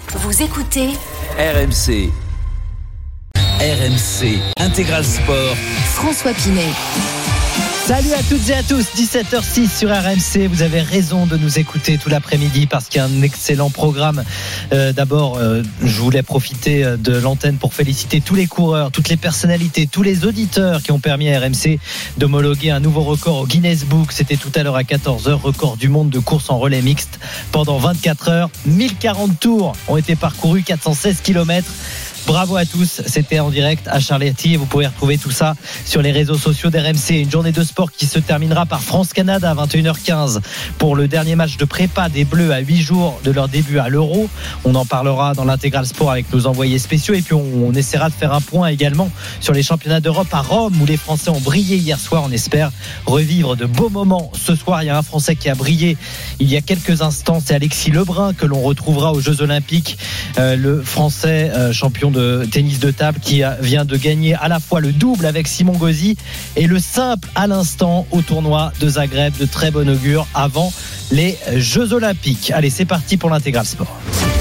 Vous écoutez RMC. RMC Intégral Sport. François Pinet. Salut à toutes et à tous, 17h06 sur RMC. Vous avez raison de nous écouter tout l'après-midi parce qu'il y a un excellent programme. D'abord, je voulais profiter de l'antenne pour féliciter tous les coureurs, toutes les personnalités, tous les auditeurs qui ont permis à RMC d'homologuer un nouveau record au Guinness Book. C'était tout à l'heure à 14h, record du monde de course en relais mixte pendant 24 heures. 1040 tours ont été parcourus, 416 km. Bravo à tous, c'était en direct à Charletti et vous pourrez retrouver tout ça sur les réseaux sociaux d'RMC. Une journée de sport qui se terminera par France-Canada à 21h15 pour le dernier match de prépa des Bleus à 8 jours de leur début à l'Euro. On en parlera dans l'Intégral Sport avec nos envoyés spéciaux et puis on essaiera de faire un point également sur les championnats d'Europe à Rome où les Français ont brillé hier soir. On espère revivre de beaux moments ce soir. Il y a un Français qui a brillé il y a quelques instants, c'est Alexis Lebrun que l'on retrouvera aux Jeux Olympiques, le Français champion de tennis de table qui vient de gagner à la fois le double avec Simon Gauzy et le simple à l'instant au tournoi de Zagreb, de très bon augure avant les Jeux Olympiques. Allez, c'est parti pour l'Intégral Sport.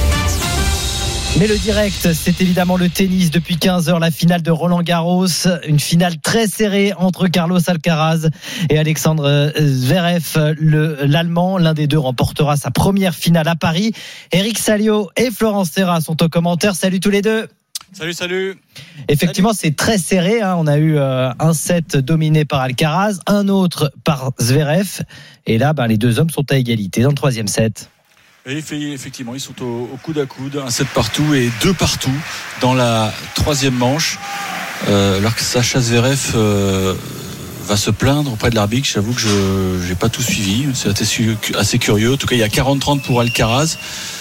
Mais le direct, c'est évidemment le tennis. Depuis 15h, la finale de Roland-Garros. Une finale très serrée entre Carlos Alcaraz et Alexandre Zverev. L'Allemand, l'un des deux, remportera sa première finale à Paris. Eric Salio et Florence Serra sont aux commentaires. Salut tous les deux. Salut. Effectivement, c'est très serré. On a eu un set dominé par Alcaraz, un autre par Zverev. Et là, les deux hommes sont à égalité dans le troisième set. Et effectivement, ils sont au coude à coude, un set partout et deux partout dans la troisième manche. Alors que Sacha Zverev va se plaindre auprès de l'arbitre. J'avoue que je n'ai pas tout suivi. C'est assez curieux. En tout cas, il y a 40-30 pour Alcaraz.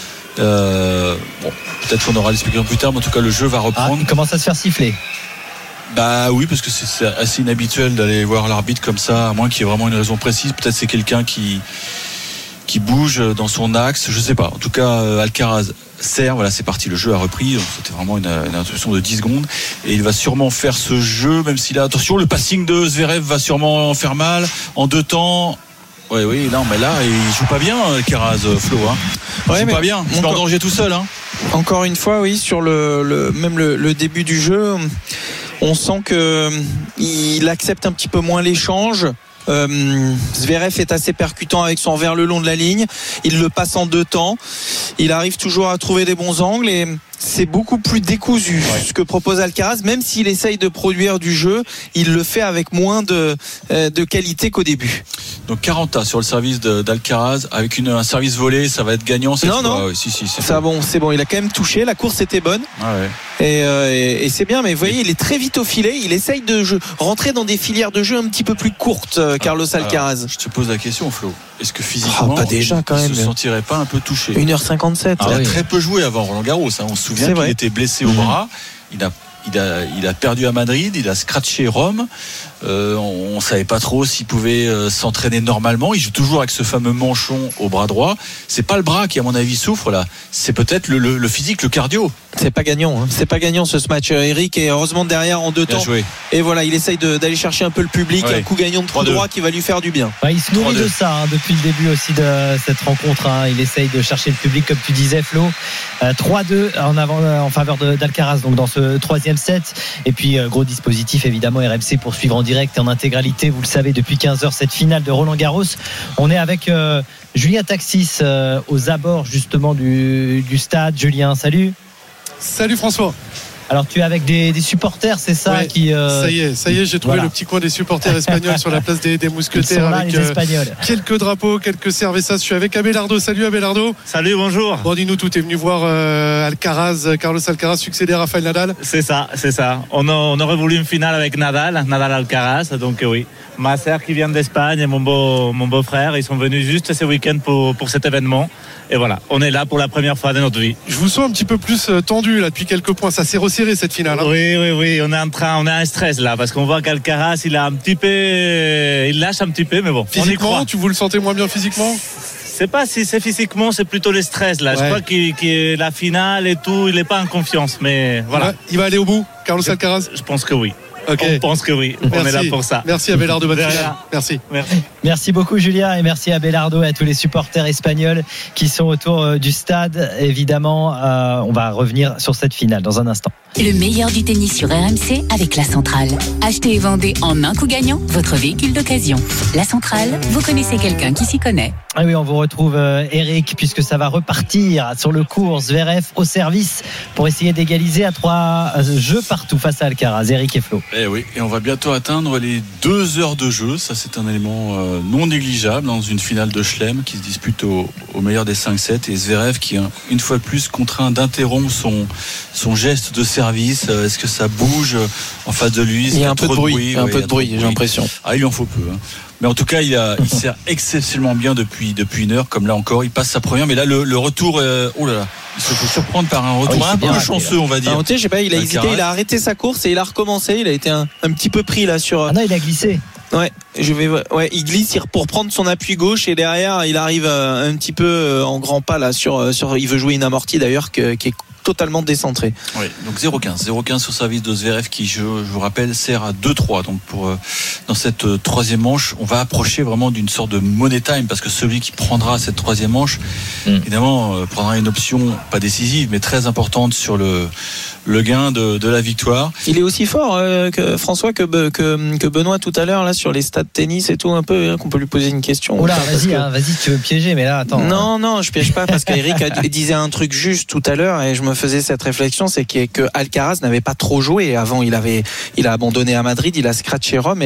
Peut-être qu'on aura l'explication plus tard, mais en tout cas, le jeu va reprendre. Il commence à se faire siffler. Oui, parce que c'est assez inhabituel d'aller voir l'arbitre comme ça, à moins qu'il y ait vraiment une raison précise. Peut-être c'est quelqu'un qui bouge dans son axe, je sais pas. En tout cas, Alcaraz sert, voilà, c'est parti, le jeu a repris. Donc, c'était vraiment une interruption de 10 secondes et il va sûrement faire ce jeu, même s'il a, attention, le passing de Zverev va sûrement faire mal en deux temps. Oui, non, mais là, il joue pas bien, Alcaraz, Flo. Il joue pas bien, il est en danger tout seul. Encore une fois, oui, sur le début du jeu, on sent qu'il accepte un petit peu moins l'échange. Zverev est assez percutant avec son revers le long de la ligne. Il le passe en deux temps. Il arrive toujours à trouver des bons angles et c'est beaucoup plus décousu ce que propose Alcaraz. Même s'il essaye de produire du jeu, il le fait avec moins de qualité qu'au début. Donc 40 sur le service d'Alcaraz avec un service volé, ça va être gagnant. Non. Ouais, si, c'est bon. Il a quand même touché. La course était bonne. Et c'est bien. Mais vous voyez, il est très vite au filet. Il essaye de rentrer dans des filières de jeu un petit peu plus courtes, Carlos Alcaraz. Je te pose la question, Flo. Est-ce que physiquement, pas déjà, quand même, il se sentirait pas un peu touché? 1h57. Il a très peu joué avant Roland-Garros. On se souvient qu'il était blessé au bras. Il a perdu à Madrid, il a scratché Rome. On savait pas trop s'il pouvait s'entraîner normalement. Il joue toujours avec ce fameux manchon au bras droit. C'est pas le bras qui, à mon avis, souffre là. C'est peut-être le physique, le cardio. C'est pas gagnant. C'est pas gagnant ce match, Eric. Et heureusement derrière en deux temps. Joué. Et voilà, il essaye d'aller chercher un peu le public. Un coup gagnant de coup droit qui va lui faire du bien. Il se nourrit de ça depuis le début aussi de cette rencontre. Il essaye de chercher le public, comme tu disais, Flo. 3-2 en faveur d'Alcaraz, donc dans ce troisième set. Et puis gros dispositif évidemment RMC pour suivre en direct et en intégralité, vous le savez, depuis 15h cette finale de Roland-Garros. On est avec Julien Taxis aux abords justement du stade. Julien, salut François. Alors tu es avec des supporters, c'est ça qui Ça y est, j'ai trouvé le petit coin des supporters espagnols sur la place des Mousquetaires là, avec les Espagnols. Quelques drapeaux, quelques cervezas. Je suis avec Abelardo. Salut Abelardo. Salut, bonjour. Bon, dis-nous tout, t'es venu voir Carlos Alcaraz succéder à Rafael Nadal. C'est ça. On aurait voulu une finale avec Nadal Alcaraz, donc oui. Ma sœur qui vient d'Espagne et mon beau-frère, ils sont venus juste ce week-end pour cet événement. Et voilà, on est là pour la première fois de notre vie. Je vous sens un petit peu plus tendu là depuis quelques points. Ça s'est resserré cette finale. Oui. On a un stress là parce qu'on voit qu'Alcaraz il lâche un petit peu, mais bon. Physiquement, tu vous le sentez moins bien physiquement? Je sais pas si c'est physiquement, c'est plutôt le stress là. Je crois que la finale et tout, il est pas en confiance, mais voilà. Il va aller au bout, Carlos Alcaraz. Je pense que oui. Ok. On pense que oui. On est là pour ça. Merci Abelardo, bonne Derrière. finale. Merci. Merci beaucoup Julien et merci à Belardo et à tous les supporters espagnols qui sont autour du stade. Évidemment, on va revenir sur cette finale dans un instant. Le meilleur du tennis sur RMC avec La Centrale. Achetez et vendez en un coup gagnant votre véhicule d'occasion. La Centrale, vous connaissez quelqu'un qui s'y connaît. Ah oui, on vous retrouve Eric, puisque ça va repartir sur le cours. Zverev au service pour essayer d'égaliser à 3 jeux partout face à Alcaraz. Eric et Flo. Eh oui, et on va bientôt atteindre les 2 heures de jeu. Ça, c'est un élément non négligeable dans une finale de Chelem qui se dispute au meilleur des 5-7. Et Zverev qui, une fois de plus, contraint d'interrompre son geste de service. Est-ce que ça bouge en face de lui? Il y a un peu de bruit, j'ai l'impression. Ah, il lui en faut peu. Hein. Mais en tout cas, il sert exceptionnellement bien depuis une heure, comme là encore. Il passe sa première, mais là, le retour, oh là là, il se fait surprendre par un retour un peu chanceux, on va dire. Je sais pas, il a hésité, il a arrêté sa course et il a recommencé. Il a été un petit peu pris là sur. Ah non, il a glissé. Ouais, il glisse pour prendre son appui gauche et derrière, il arrive un petit peu en grand pas là sur. Il veut jouer une amortie d'ailleurs qui est totalement décentré. Oui, donc 0-15 sur service de Zverev qui, je vous rappelle, sert à 2-3. Donc dans cette troisième manche, on va approcher vraiment d'une sorte de money time parce que celui qui prendra cette troisième manche, évidemment, prendra une option pas décisive mais très importante sur le gain de la victoire. Il est aussi fort que François que Benoît tout à l'heure là sur les stats de tennis et tout un peu qu'on peut lui poser une question. Oh là, vas-y, tu veux piéger mais là attends. Non, je piège pas parce qu'Eric disait un truc juste tout à l'heure et je me faisais cette réflexion, c'est que Alcaraz n'avait pas trop joué avant. Il a abandonné à Madrid, il a scratché Rome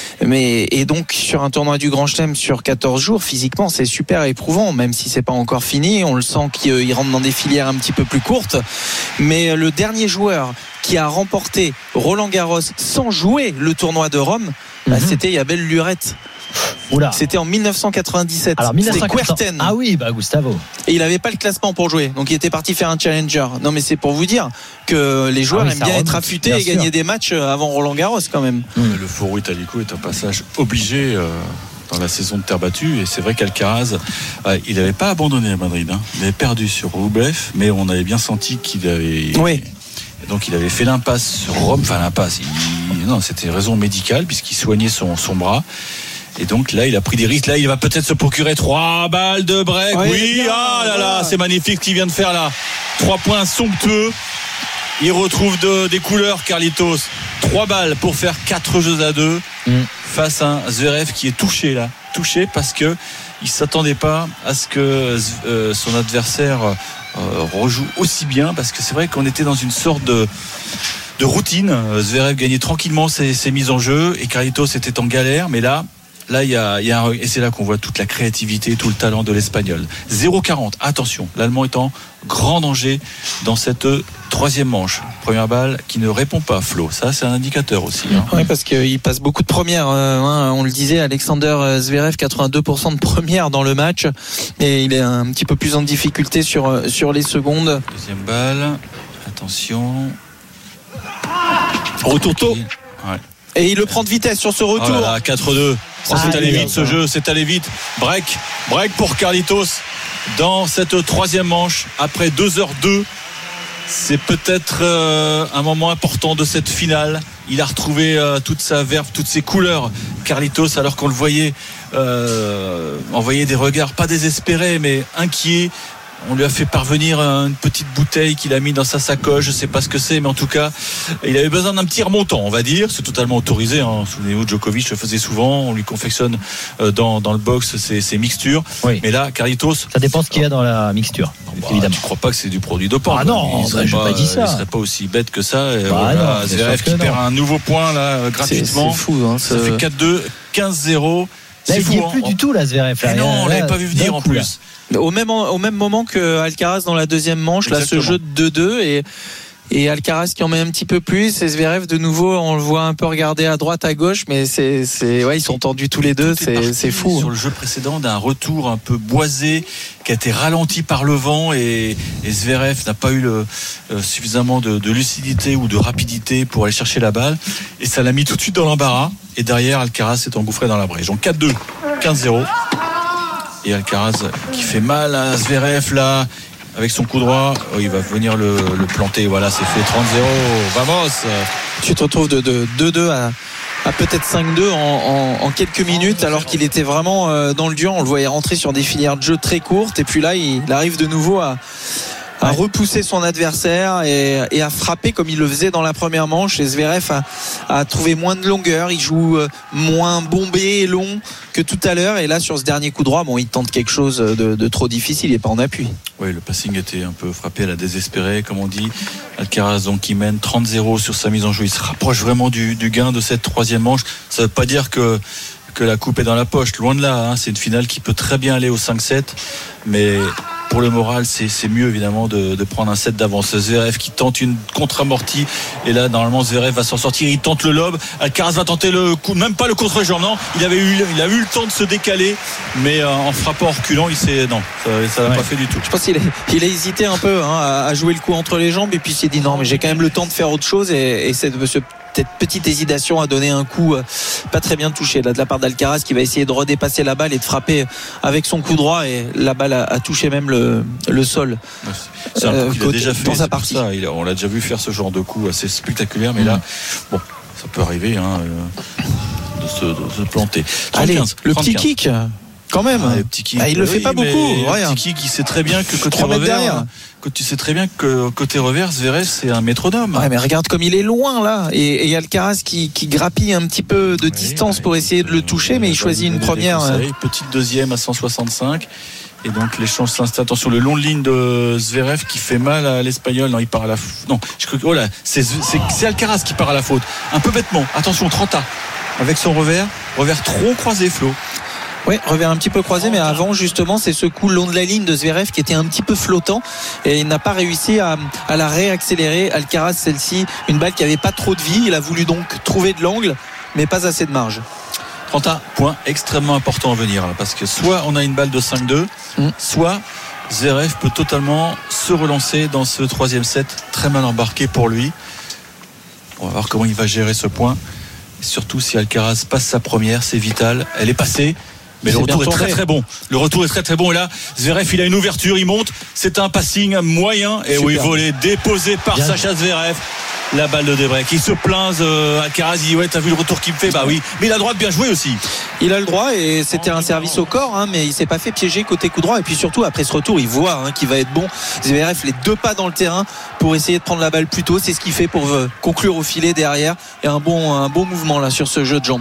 et donc sur un tournoi du Grand Chelem sur 14 jours, physiquement c'est super éprouvant, même si c'est pas encore fini. On le sent qu'il rentre dans des filières un petit peu plus courtes, mais le dernier joueur qui a remporté Roland-Garros sans jouer le tournoi de Rome, c'était Yabel Lurette. Oula. C'était en 1997. Alors, c'était Kuerten. Ah oui, Gustavo. Et il n'avait pas le classement pour jouer. Donc il était parti faire un challenger. Non mais c'est pour vous dire que les joueurs aiment bien être affûtés et gagner des matchs avant Roland-Garros quand même. Le Foro Italico est un passage obligé dans la saison de terre battue. Et c'est vrai qu'Alcaraz, il n'avait pas abandonné à Madrid. Hein. Il avait perdu sur Rublev, mais on avait bien senti qu'il avait... Oui. Et donc il avait fait l'impasse sur Rome. Enfin l'impasse. Non, c'était raison médicale puisqu'il soignait son bras. Et donc là, il a pris des risques. Là, il va peut-être se procurer 3 balles de break. Oui, ah là là, c'est magnifique ce qu'il vient de faire là. 3 points somptueux. Il retrouve des couleurs, Carlitos. 3 balles pour faire 4 jeux à 2 face à un Zverev qui est touché là. Touché parce que il s'attendait pas à ce que son adversaire rejoue aussi bien. Parce que c'est vrai qu'on était dans une sorte de routine. Zverev gagnait tranquillement ses mises en jeu et Carlitos était en galère. Mais là, il y a et c'est là qu'on voit toute la créativité, tout le talent de l'Espagnol. 0-40, attention, l'Allemand est en grand danger dans cette troisième manche. Première balle qui ne répond pas, Flo. Ça, c'est un indicateur aussi. Hein. Oui, parce qu'il passe beaucoup de premières. On le disait, Alexander Zverev, 82% de premières dans le match. Et il est un petit peu plus en difficulté sur les secondes. Deuxième balle, attention. Retour tôt. Ouais. Et il le prend de vitesse sur ce retour. Oh là là, 4-2. C'est allé vite ce jeu, c'est allé vite. Break pour Carlitos dans cette troisième manche. Après 2h02, c'est peut-être un moment important de cette finale. Il a retrouvé toute sa verve, toutes ses couleurs. Carlitos, alors qu'on le voyait envoyer des regards, pas désespérés, mais inquiets. On lui a fait parvenir une petite bouteille qu'il a mis dans sa sacoche. Je ne sais pas ce que c'est, mais en tout cas, il avait besoin d'un petit remontant, on va dire. C'est totalement autorisé. Hein. Souvenez-vous, Djokovic le faisait souvent. On lui confectionne dans le box ses mixtures. Oui. Mais là, Carlitos. Ça dépend ce qu'il y a dans la mixture. Évidemment. Tu ne crois pas que c'est du produit dopant? Ah non, je n'ai pas dit ça. Il ne serait pas aussi bête que ça. Zverev qui perd un nouveau point là, gratuitement. C'est fou. Hein, ça fait 4-2, 15-0. Là, il n'y est plus du tout, la Zverev. Non, on ne l'avait pas vu venir en plus. Au même moment que Alcaraz dans la deuxième manche, là, ce jeu de 2-2 et Alcaraz qui en met un petit peu plus et Zverev de nouveau on le voit un peu regarder à droite à gauche mais ils sont tendus tous les deux, c'est fou. Sur le jeu précédent d'un retour un peu boisé qui a été ralenti par le vent et Zverev n'a pas eu suffisamment de lucidité ou de rapidité pour aller chercher la balle et ça l'a mis tout de suite dans l'embarras et derrière Alcaraz s'est engouffré dans la brèche. Donc 4-2, 15-0 et Alcaraz qui fait mal à Zverev là avec son coup droit, il va venir le planter. Voilà, c'est fait 30-0. Vamos. Tu te retrouves de 2-2 à peut-être 5-2 en quelques minutes, alors qu'il était vraiment dans le dur. On le voyait rentrer sur des filières de jeu très courtes, et puis là il arrive de nouveau à repousser son adversaire et à frapper comme il le faisait dans la première manche. Et Zverev a trouvé moins de longueur, il joue moins bombé et long que tout à l'heure, et là sur ce dernier coup droit, il tente quelque chose de trop difficile, il n'est pas en appui. Oui, le passing était un peu frappé à la désespérée, comme on dit. Alcaraz donc qui mène 30-0 sur sa mise en jeu, il se rapproche vraiment du gain de cette troisième manche. Ça ne veut pas dire que la coupe est dans la poche, loin de là, c'est une finale qui peut très bien aller au 5-7, mais pour le moral, c'est mieux évidemment de prendre un set d'avance. Zverev qui tente une contre-amortie, et là normalement Zverev va s'en sortir, il tente le lob, Alcaraz va tenter le coup, même pas le contre-jambe, non, il a eu le temps de se décaler, mais en frappant en reculant, ça n'a pas fait du tout. Je pense qu'il a hésité un peu à jouer le coup entre les jambes, et puis il s'est dit non, mais j'ai quand même le temps de faire autre chose, et cette petite hésitation a donné un coup pas très bien touché là, de la part d'Alcaraz, qui va essayer de redépasser la balle et de frapper avec son coup droit, et la balle a touché même le sol. C'est un coup qu'il a déjà fait dans sa partie. Ça, on l'a déjà vu faire ce genre de coup assez spectaculaire, mais là ça peut arriver de se planter. 35, allez, le 35. petit kick quand même, il le fait pas beaucoup. Le petit kick, il sait très bien que côté revers, tu sais très bien que côté revers, Zverev c'est un métronome. Ouais, mais regarde comme il est loin là, et Alcaraz qui grappille un petit peu de distance pour essayer de le toucher, mais il choisit une première. Petite deuxième à 165. Et donc l'échange s'installe. Attention, le long de ligne de Zverev qui fait mal à l'Espagnol. Non, il part à la faute. Non, c'est Alcaraz qui part à la faute. Un peu bêtement. Attention, Trenta avec son revers trop croisé, Flo. Oui, revers un petit peu croisé, mais avant justement c'est ce coup long de la ligne de Zverev qui était un petit peu flottant, et il n'a pas réussi à la réaccélérer. Alcaraz, celle-ci, une balle qui n'avait pas trop de vie, il a voulu donc trouver de l'angle, mais pas assez de marge. 31 points extrêmement important à venir, parce que soit on a une balle de 5-2, soit Zverev peut totalement se relancer dans ce troisième set, très mal embarqué pour lui. On va voir comment il va gérer ce point, et surtout si Alcaraz passe sa première, c'est vital. Elle est passée, mais le retour est très très bon. Le retour est très très bon, et là Zverev il a une ouverture, il monte, c'est un passing moyen, et oui, volé déposé par Sacha Zverev. La balle de Debrecq, il se plaint, Alcaraz dit t'as vu le retour qu'il me fait, oui, mais il a le droit de bien jouer aussi. Il a le droit, et c'était un service au corps, mais il s'est pas fait piéger côté coup droit, et puis surtout après ce retour il voit qu'il va être bon. Zverev les 2 pas dans le terrain pour essayer de prendre la balle plus tôt, c'est ce qu'il fait pour conclure au filet derrière, et un bon mouvement là sur ce jeu de jambes.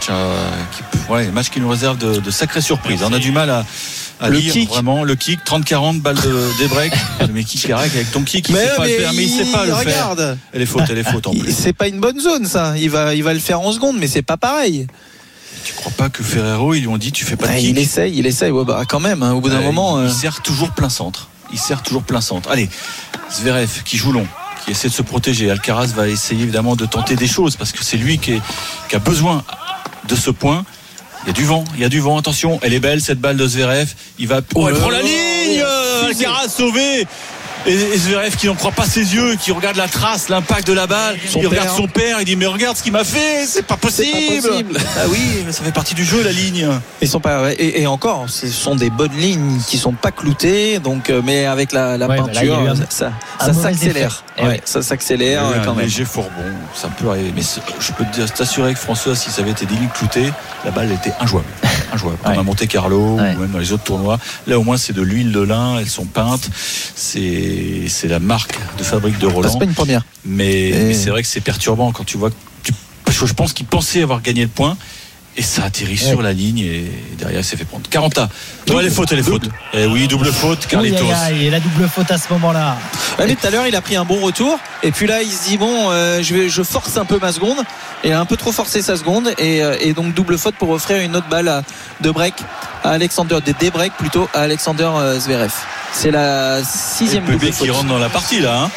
Match qui nous réserve de sacrées surprises. On a du mal à le lire kick. Vraiment le kick 30-40 balle de Debrecq. Mais kick avec ton kick, il sait pas le faire, mais il sait pas le faire. Elle est faute en plus. C'est pas une bonne zone ça. Il va le faire en seconde, mais c'est pas pareil. Tu crois pas que Ferrero, ils lui ont dit tu fais pas de kick? Il essaye. Quand même, au bout d'un moment. Il sert toujours plein centre. Allez, Zverev qui joue long, qui essaie de se protéger. Alcaraz va essayer évidemment de tenter des choses, parce que c'est lui qui a besoin de ce point. Il y a du vent, attention, elle est belle cette balle de Zverev, il prend la ligne, Alcaraz sauvé, et Zverev qui n'en croit pas ses yeux, qui regarde la trace, l'impact de la balle, regarde son père, il dit mais regarde ce qu'il m'a fait, c'est pas possible. Ah oui, mais ça fait partie du jeu, la ligne. Ils sont pas, et encore, ce sont des bonnes lignes qui sont pas cloutées, donc mais avec la peinture, ça s'accélère. Ça s'accélère quand même. Un léger fourbon, ça peut arriver, mais je peux t'assurer que François, si ça avait été des lignes cloutées, la balle était injouable. Comme à Monte Carlo ou même dans les autres tournois. Là au moins c'est de l'huile de lin, elles sont peintes, c'est la marque de fabrique de Roland. C'est pas une première. Mais c'est vrai que c'est perturbant quand tu vois je pense qu'il pensait avoir gagné le point, et ça atterrit sur la ligne, et derrière il s'est fait prendre. 40 ans. Elle est faute. Et oui, double faute, Carlitos. Et la double faute à ce moment-là. Mais tout à l'heure il a pris un bon retour, et puis là il se dit je force un peu ma seconde, et il a un peu trop forcé sa seconde, et donc double faute pour offrir une autre balle à Debrecq, à Debrecq plutôt, à Alexander Zverev. C'est la 6e double faute qui rentre dans la partie là.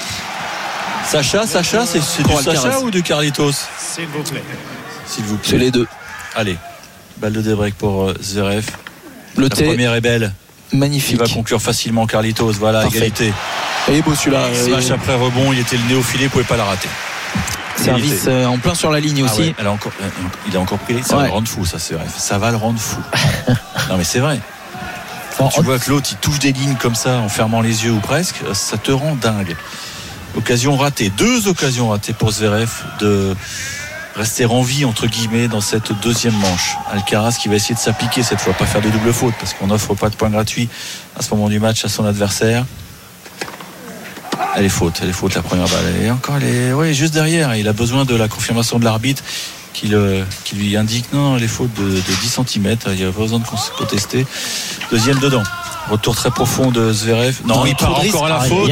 Sacha, c'est du Sacha ou du Carlitos? S'il vous plaît. C'est les deux. Allez, balle de Debrecq pour Zverev. La première est belle. Magnifique. Il va conclure facilement Carlitos. Voilà, parfait. Égalité. Il est beau celui-là. Smash après rebond, il était le nez au filet, il ne pouvait pas la rater. Service en plein sur la ligne aussi. Il a encore pris. Ça va le rendre fou, ça c'est vrai. Ça va le rendre fou. Non mais c'est vrai. Quand tu vois que l'autre il touche des lignes comme ça en fermant les yeux ou presque, ça te rend dingue. Occasion ratée, 2 occasions ratées pour Zverev de rester en vie entre guillemets dans cette deuxième manche. Alcaraz qui va essayer de s'appliquer cette fois, pas faire de double faute parce qu'on n'offre pas de points gratuits à ce moment du match à son adversaire. Elle est faute la première balle. Elle est juste derrière. Il a besoin de la confirmation de l'arbitre qui lui indique non, elle est faute de 10 cm. Il n'y a pas besoin de contester. Deuxième dedans. Retour très profond de Zverev. Non, il part encore à la faute.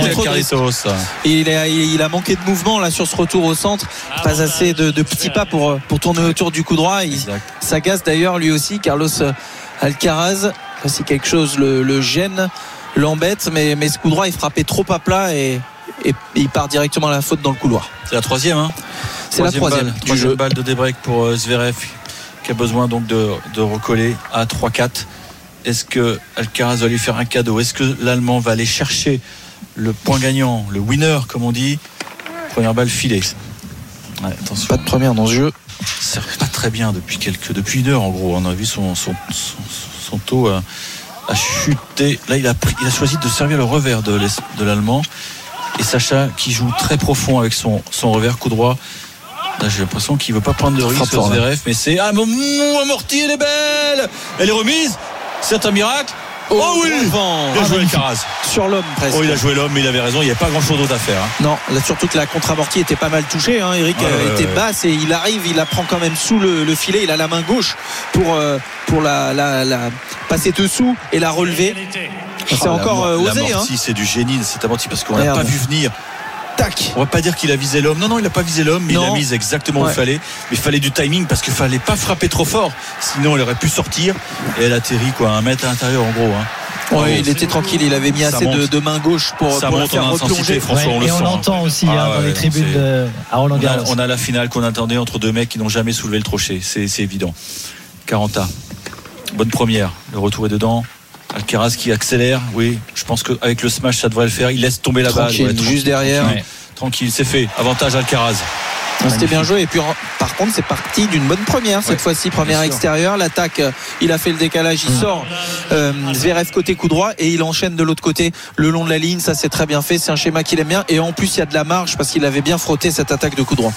Il a manqué de mouvement là sur ce retour au centre. Pas assez de petits pas pour tourner autour du coup droit. Il s'agace d'ailleurs lui aussi, Carlos Alcaraz. Si quelque chose le gêne, l'embête, mais ce coup droit il frappait trop à plat et il part directement à la faute dans le couloir. C'est la troisième. C'est la troisième balle de débreak pour Zverev qui a besoin donc de recoller à 3-4. Est-ce que Alcaraz va lui faire un cadeau? Est-ce que l'Allemand va aller chercher le point gagnant, le winner comme on dit? Première balle filée. Ouais, attention. Pas de première dans ce jeu. Ça sert pas très bien depuis une heure en gros. On a vu son taux a chuté. Là il a choisi de servir le revers de l'Allemand. Et Sacha qui joue très profond avec son revers coup droit. Là, j'ai l'impression qu'il ne veut pas prendre de risque sur Zverev, mais c'est amorti, elle est belle, elle est remise, c'est un miracle. Oh oui, bien joué Alcaraz. Sur l'homme presque. Oh, il a joué l'homme, mais il avait raison, il n'y avait pas grand chose d'autre à faire. Non, là, surtout que la contre-amortie était pas mal touchée. Eric était basse et il arrive, il la prend quand même sous le filet. Il a la main gauche pour la passer dessous et la relever. C'est encore osé. L'amorti, c'est du génie cette amorti parce qu'on n'a pas vu venir. Tac. On va pas dire qu'il a visé l'homme. Non, il n'a pas visé l'homme, mais il a mise exactement où il fallait. Mais il fallait du timing parce qu'il fallait pas frapper trop fort. Sinon, elle aurait pu sortir. Et elle atterrit 1 mètre à l'intérieur en gros. Il était tranquille. Il avait mis assez de main gauche pour la faire replonger. François, on l'entend aussi dans les tribunes à Roland-Garros. On a la finale qu'on attendait entre deux mecs qui n'ont jamais soulevé le trochée. C'est évident. Caranta. Bonne première. Le retour est dedans. Alcaraz qui accélère, oui, je pense qu'avec le smash ça devrait le faire, il laisse tomber la balle juste derrière. Tranquille, c'est fait, avantage Alcaraz. C'était bien joué et puis par contre c'est parti d'une bonne première cette fois-ci, première extérieure, l'attaque, il a fait le décalage, il sort Zverev côté coup droit et il enchaîne de l'autre côté le long de la ligne, ça c'est très bien fait, c'est un schéma qu'il aime bien et en plus il y a de la marge parce qu'il avait bien frotté cette attaque de coup droit.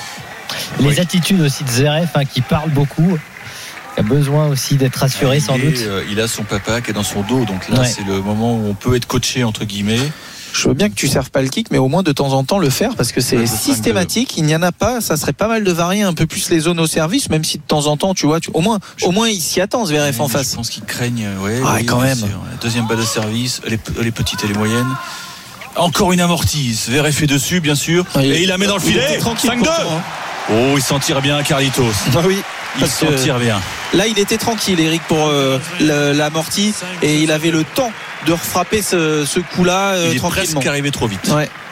Les attitudes aussi de Zverev qui parle beaucoup. Il a besoin aussi d'être rassuré sans doute. Il a son papa qui est dans son dos, donc là c'est le moment où on peut être coaché entre guillemets. Je veux bien que tu serves pas le kick, mais au moins de temps en temps le faire parce que c'est systématique. Il n'y en a pas. Ça serait pas mal de varier un peu plus les zones au service, même si de temps en temps, tu vois, au moins il s'y attend Zverev en face. Je pense qu'ils craignent. Quand même. La deuxième balle de service, les petites et les moyennes. Encore une amortie. Zverev est dessus, bien sûr, et il la met dans le filet. 5-2. Oh, il s'en tire bien, Carlitos. Oui. Il s'en tire bien. Là, il était tranquille, Eric, pour l'amorti et il avait le temps de frapper ce coup-là il est tranquillement. Presque arrivé trop vite.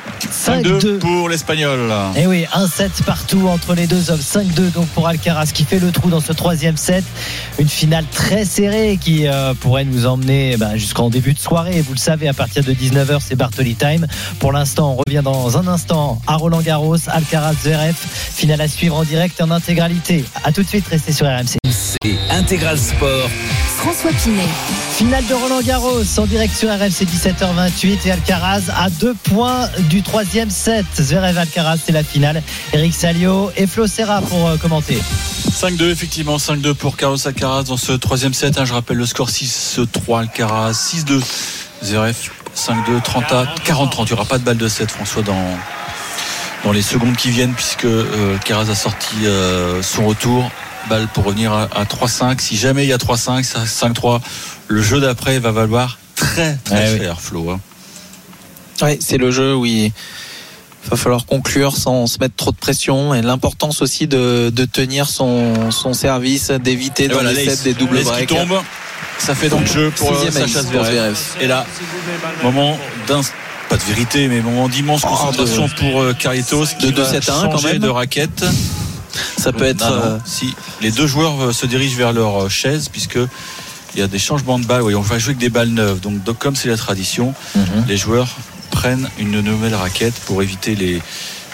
5-2 pour l'Espagnol. Et oui, 1-7 partout entre les deux hommes. 5-2 donc pour Alcaraz qui fait le trou dans ce troisième set. Une finale très serrée qui pourrait nous emmener jusqu'en début de soirée. Vous le savez, à partir de 19h, c'est Bartoli Time. Pour l'instant, on revient dans un instant à Roland-Garros. Alcaraz-Zverev, finale à suivre en direct et en intégralité. A tout de suite, restez sur RMC. C'est Intégral Sport. François Pinet. Finale de Roland-Garros en direct sur RMC, 17h28 et Alcaraz à 2 points du troisième set. Zverev Alcaraz, c'est la finale. Eric Salio et Flo Serra pour commenter. 5-2 effectivement, 5-2 pour Carlos Alcaraz dans ce troisième set. Je rappelle le score 6-3 Alcaraz, 6-2 Zverev, 5-2, 30-40. Il n'y aura pas de balle de 7 François dans les secondes qui viennent puisque Alcaraz a sorti son retour. Balle pour revenir à 3-5. Si jamais il y a 3-5, 5-3, le jeu d'après va valoir très cher, Flo. Oui, c'est le jeu où il va falloir conclure sans se mettre trop de pression et l'importance aussi de tenir son service, d'éviter dans les sets des doubles breaks. Qui tombe, ça fait donc jeu pour Sacha Zverev. Et là, moment pas de vérité, mais moment d'immense concentration pour Carlitos qui va 2-7-1 quand même de raquette. Ça peut être si les deux joueurs se dirigent vers leur chaise puisque il y a des changements de balles. On va jouer avec des balles neuves. Donc comme c'est la tradition, les joueurs prennent une nouvelle raquette pour éviter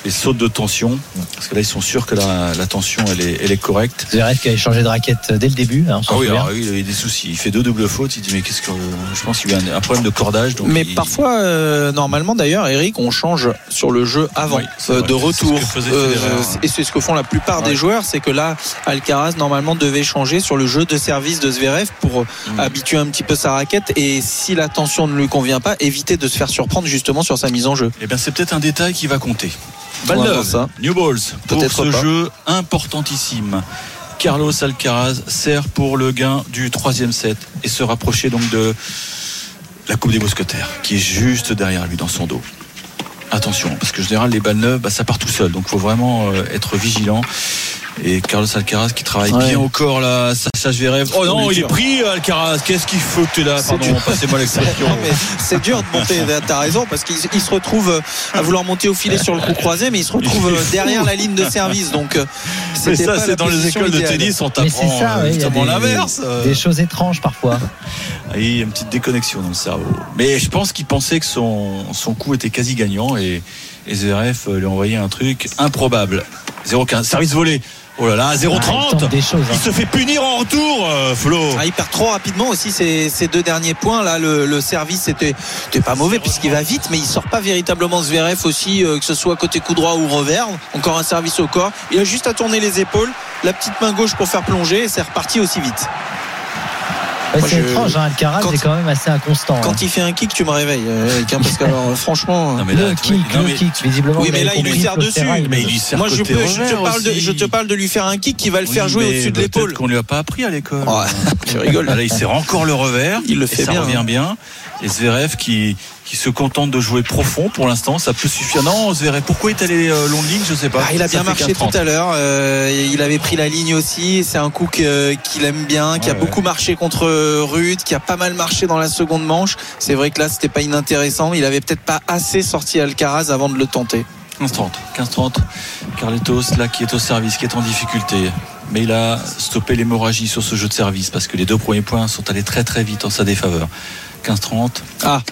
les sautes de tension, parce que là ils sont sûrs que la tension elle est correcte. Zverev qui avait changé de raquette dès le début. Hein, oui, il a eu des soucis. Il fait 2 doubles fautes. Il dit mais qu'est-ce que je pense qu'il y a un problème de cordage. Donc mais parfois, normalement d'ailleurs, Eric, on change sur le jeu avant de retour. Et c'est ce que font la plupart des joueurs, c'est que là, Alcaraz normalement devait changer sur le jeu de service de Zverev pour habituer un petit peu sa raquette. Et si la tension ne lui convient pas, éviter de se faire surprendre justement sur sa mise en jeu. Eh bien, c'est peut-être un détail qui va compter. Balle neuve, New Balls pour ce jeu importantissime. Carlos Alcaraz sert pour le gain du 3e set et se rapprocher donc de la Coupe des Mousquetaires qui est juste derrière lui dans son dos. Attention, parce que en général les balles neuves, ça part tout seul, donc il faut vraiment être vigilant. Et Carlos Alcaraz qui travaille bien au corps là, Sacha Zverev. Oh non, il est pris Alcaraz. Qu'est-ce qu'il faut que tu es là? Pardon, passez-moi l'expression. C'est dur de monter, t'as raison, parce qu'il se retrouve à vouloir monter au filet sur le coup croisé, mais il se retrouve derrière la ligne de service. Donc mais ça, c'est dans les écoles de tennis, on t'apprend justement l'inverse. Des choses étranges parfois. Il y a une petite déconnexion dans le cerveau. Mais je pense qu'il pensait que son coup était quasi gagnant et Zverev lui a envoyé un truc improbable. 0-15, service volé. Oh là là, 0-30. Il se fait punir en retour, Flo. Il perd trop rapidement aussi ces 2 derniers points. Là, le service était pas mauvais puisqu'il va vite, mais il sort pas véritablement Zverev aussi, que ce soit côté coup droit ou revers. Encore un service au corps. Il a juste à tourner les épaules, la petite main gauche pour faire plonger et c'est reparti aussi vite. C'est étrange, Alcaraz est quand même assez inconstant. Quand il fait un kick, tu me réveilles, parce que alors, franchement. Non, mais là, le kick, visiblement. Oui, mais là, il lui sert dessus. Mais il lui sert. Moi, je te parle de lui faire un kick qui va le faire jouer au-dessus de l'épaule. Peut-être qu'on lui a pas appris à l'école. Tu rigoles. Là, il sert encore le revers. Il le fait bien. Ça revient bien. Et Zverev qui se contente de jouer profond pour l'instant, ça peut suffire. Non, Zverev, pourquoi est allé long ligne, je sais pas. Il a bien marché tout à l'heure. Il avait pris la ligne aussi. C'est un coup qu'il aime bien, qui a beaucoup marché contre Ruud, qui a pas mal marché dans la seconde manche. C'est vrai que là, c'était pas inintéressant. Il avait peut-être pas assez sorti Alcaraz avant de le tenter. 15-30. Carlitos, là, qui est au service, qui est en difficulté. Mais il a stoppé l'hémorragie sur ce jeu de service parce que les 2 premiers points sont allés très très vite en sa défaveur. 15-30.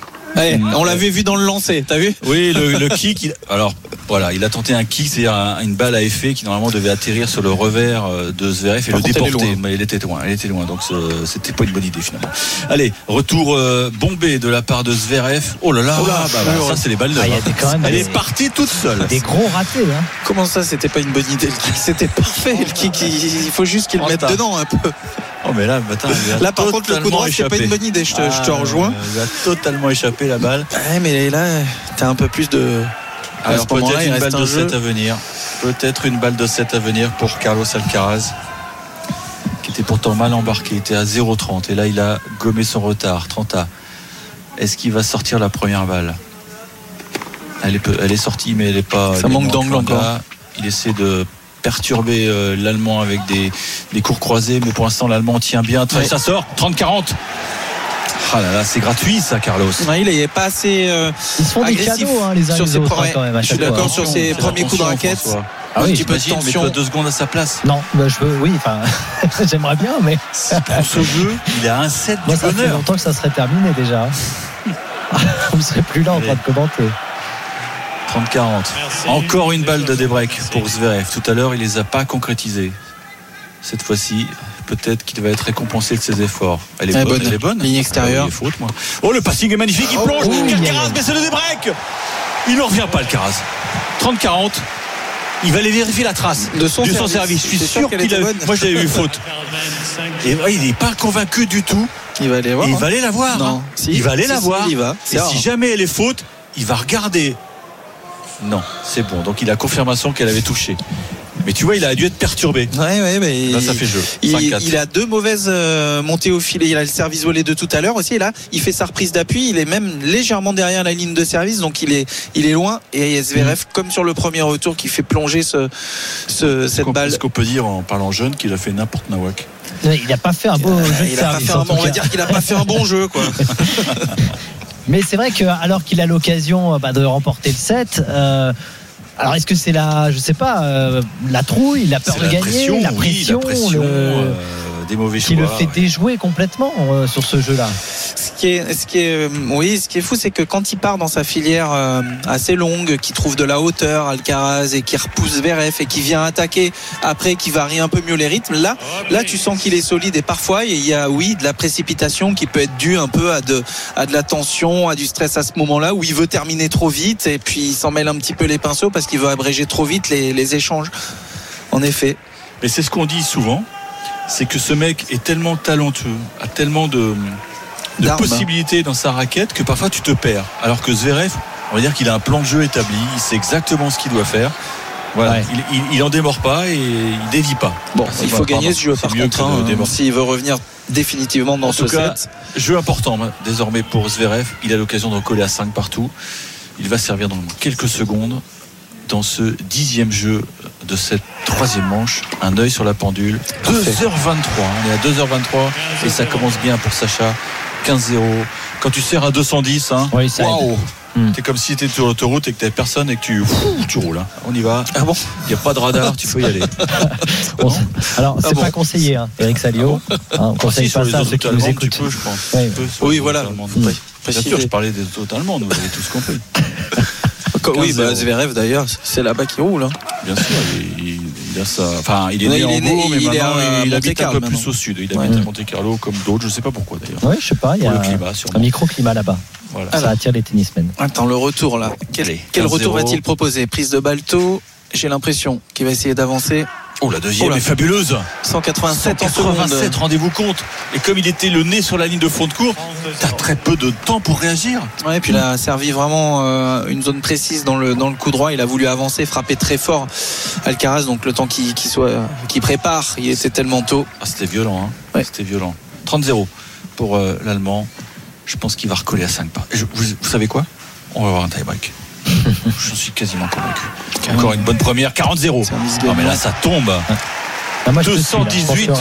On l'avait vu dans le lancer, t'as vu? Oui, le kick. Alors voilà, il a tenté un kick, c'est une balle à effet qui normalement devait atterrir sur le revers de Zverev et le déporter. Mais elle était loin, donc c'était pas une bonne idée finalement. Allez, retour bombé de la part de Zverev. Oh là là, ça c'est les balles neuves. Elle est partie toute seule. Des gros ratés. Hein. Comment ça, c'était pas une bonne idée? Le kick, c'était parfait. Le kick, il faut juste qu'il le mette dedans un peu. Oh mais là, là par contre le coup droit c'est pas une bonne idée, je te rejoins. Il a totalement échappé la balle. Mais là t'as un peu plus de. Alors peut-être une balle de 7 à venir. Peut-être une balle de 7 à venir pour Carlos Alcaraz, qui était pourtant mal embarqué. Il était à 0-30 et là il a gommé son retard. 30A. Est-ce qu'il va sortir la première balle? Elle est sortie mais elle est pas. Ça manque d'angle encore. Il essaie de perturber l'Allemand avec des cours croisés, mais pour l'instant l'Allemand tient bien. Ça sort 30-40. Ah là là, c'est gratuit ça, Carlos. Il n'est pas assez ils se font agressif des cadeaux, les uns sur les ses autres quand même. Je suis d'accord sur ses premiers coups de raquette. Un petit peu de tension. Mets-toi 2 secondes à sa place. Non, j'aimerais bien, mais pour ce jeu, il a un set du bonheur. Ça fait longtemps que ça serait terminé déjà. On ne serait plus là en train de commenter. 30-40. Encore une balle de débreak pour Zverev. Tout à l'heure, il les a pas concrétisées. Cette fois-ci, peut-être qu'il va être récompensé de ses efforts. Elle est bonne. Ligne extérieure. Oh, le passing est magnifique. Il plonge. Alcaraz, mais c'est le débreak. Il ne revient pas, Alcaraz. 30-40. Il va aller vérifier la trace de son service. Je suis sûr qu'il a. Moi, j'avais eu faute. Et il n'est pas convaincu du tout. Il va aller voir. Il va aller la voir. Non. Il va aller la voir. Et si jamais elle est faute, il va regarder. Non, c'est bon. Donc il a confirmation qu'elle avait touché. Mais tu vois, il a dû être perturbé. Mais là, ça fait jeu. Il a 2 mauvaises montées au filet. Il a le service volé de tout à l'heure aussi. Et là, il fait sa reprise d'appui. Il est même légèrement derrière la ligne de service. Donc il est loin. Et Zverev, comme sur le premier retour, qui fait plonger cette balle. Est-ce qu'on peut dire, en parlant jeune, qu'il a fait n'importe nawak? Il n'a pas fait un beau jeu de service. On va dire qu'il n'a pas fait un bon jeu, quoi. Mais c'est vrai que alors qu'il a l'occasion de remporter le set, alors est-ce que c'est la trouille, la peur de gagner, la pression, des mauvais choix qui le fait déjouer complètement sur ce jeu-là? qui est fou, c'est que quand il part dans sa filière assez longue, qui trouve de la hauteur, Alcaraz, et qui repousse Zverev et qui vient attaquer après, qui varie un peu mieux les rythmes, là tu sens qu'il est solide, et parfois il y a de la précipitation qui peut être due un peu à de la tension, à du stress à ce moment-là, où il veut terminer trop vite et puis il s'en mêle un petit peu les pinceaux parce qu'il veut abréger trop vite les échanges. En effet. Mais c'est ce qu'on dit souvent, c'est que ce mec est tellement talentueux, a tellement de possibilités dans sa raquette que parfois tu te perds. Alors que Zverev, on va dire qu'il a un plan de jeu établi, il sait exactement ce qu'il doit faire. Voilà, ouais. Il en démord pas et il dévie pas. Bon, il faut gagner ce jeu par contre, s'il veut revenir définitivement dans ce set. Jeu important désormais pour Zverev. Il a l'occasion de recoller à 5 partout. Il va servir dans quelques secondes dans ce 10e jeu de cette 3e manche. Un œil sur la pendule. 2h23. On est à 2h23 et ça commence bien pour Sacha. 15-0. Quand tu sers à 210, oui, waouh. T'es comme si t'étais sur l'autoroute et que t'avais personne et que tu roules. On y va. Ah bon? Il n'y a pas de radar, tu peux y aller. Alors, c'est pas conseillé, Eric Salio. On conseille pas ça à ceux qui nous écoutent. Tu peux, je pense. Oui, voilà. Bien sûr, je parlais des autos allemands, vous avez tous compris. Oui, Zverev d'ailleurs, c'est là-bas qu'il roule. Bien sûr, il a ça. Enfin, il est né en Beau, mais maintenant il habite un peu plus au sud. Il habite à Monte-Carlo comme d'autres, je ne sais pas pourquoi d'ailleurs. Oui, je sais pas, il y a un microclimat là-bas. Voilà. Ça attire les tennismen. Attends, le retour là. Quel retour va-t-il proposer? Prise de balle tôt, j'ai l'impression qu'il va essayer d'avancer. Oh, la deuxième est fabuleuse. 187 en seconde. Rendez-vous compte. Et comme il était le nez sur la ligne de fond de cours, t'as très peu de temps pour réagir. Ouais, et puis il a servi vraiment une zone précise dans le coup droit. Il a voulu avancer, frapper très fort Alcaraz. Donc le temps qu'il prépare, il était tellement tôt. C'était violent. C'était violent. 30-0 pour l'Allemand. Je pense qu'il va recoller à 5 pas. Vous savez quoi? On va avoir un tie-break. Je suis quasiment convaincu. Encore une bonne première, 40-0. Non mais là ça tombe. Moi, 218.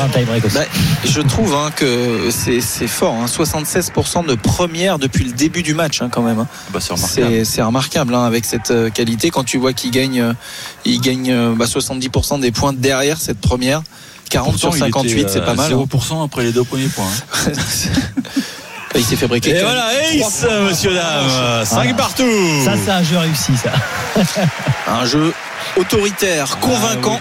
Je trouve que c'est fort. 76% de première depuis le début du match quand même. C'est remarquable. C'est remarquable avec cette qualité. Quand tu vois qu'il gagne 70% des points derrière cette première. 40 sur 58, c'est pas mal. 0% après les 2 premiers points. Il s'est fait briquer. Et voilà, ace, monsieur dame. 5 partout. Ça, c'est un jeu réussi, ça. Un jeu autoritaire, convaincant.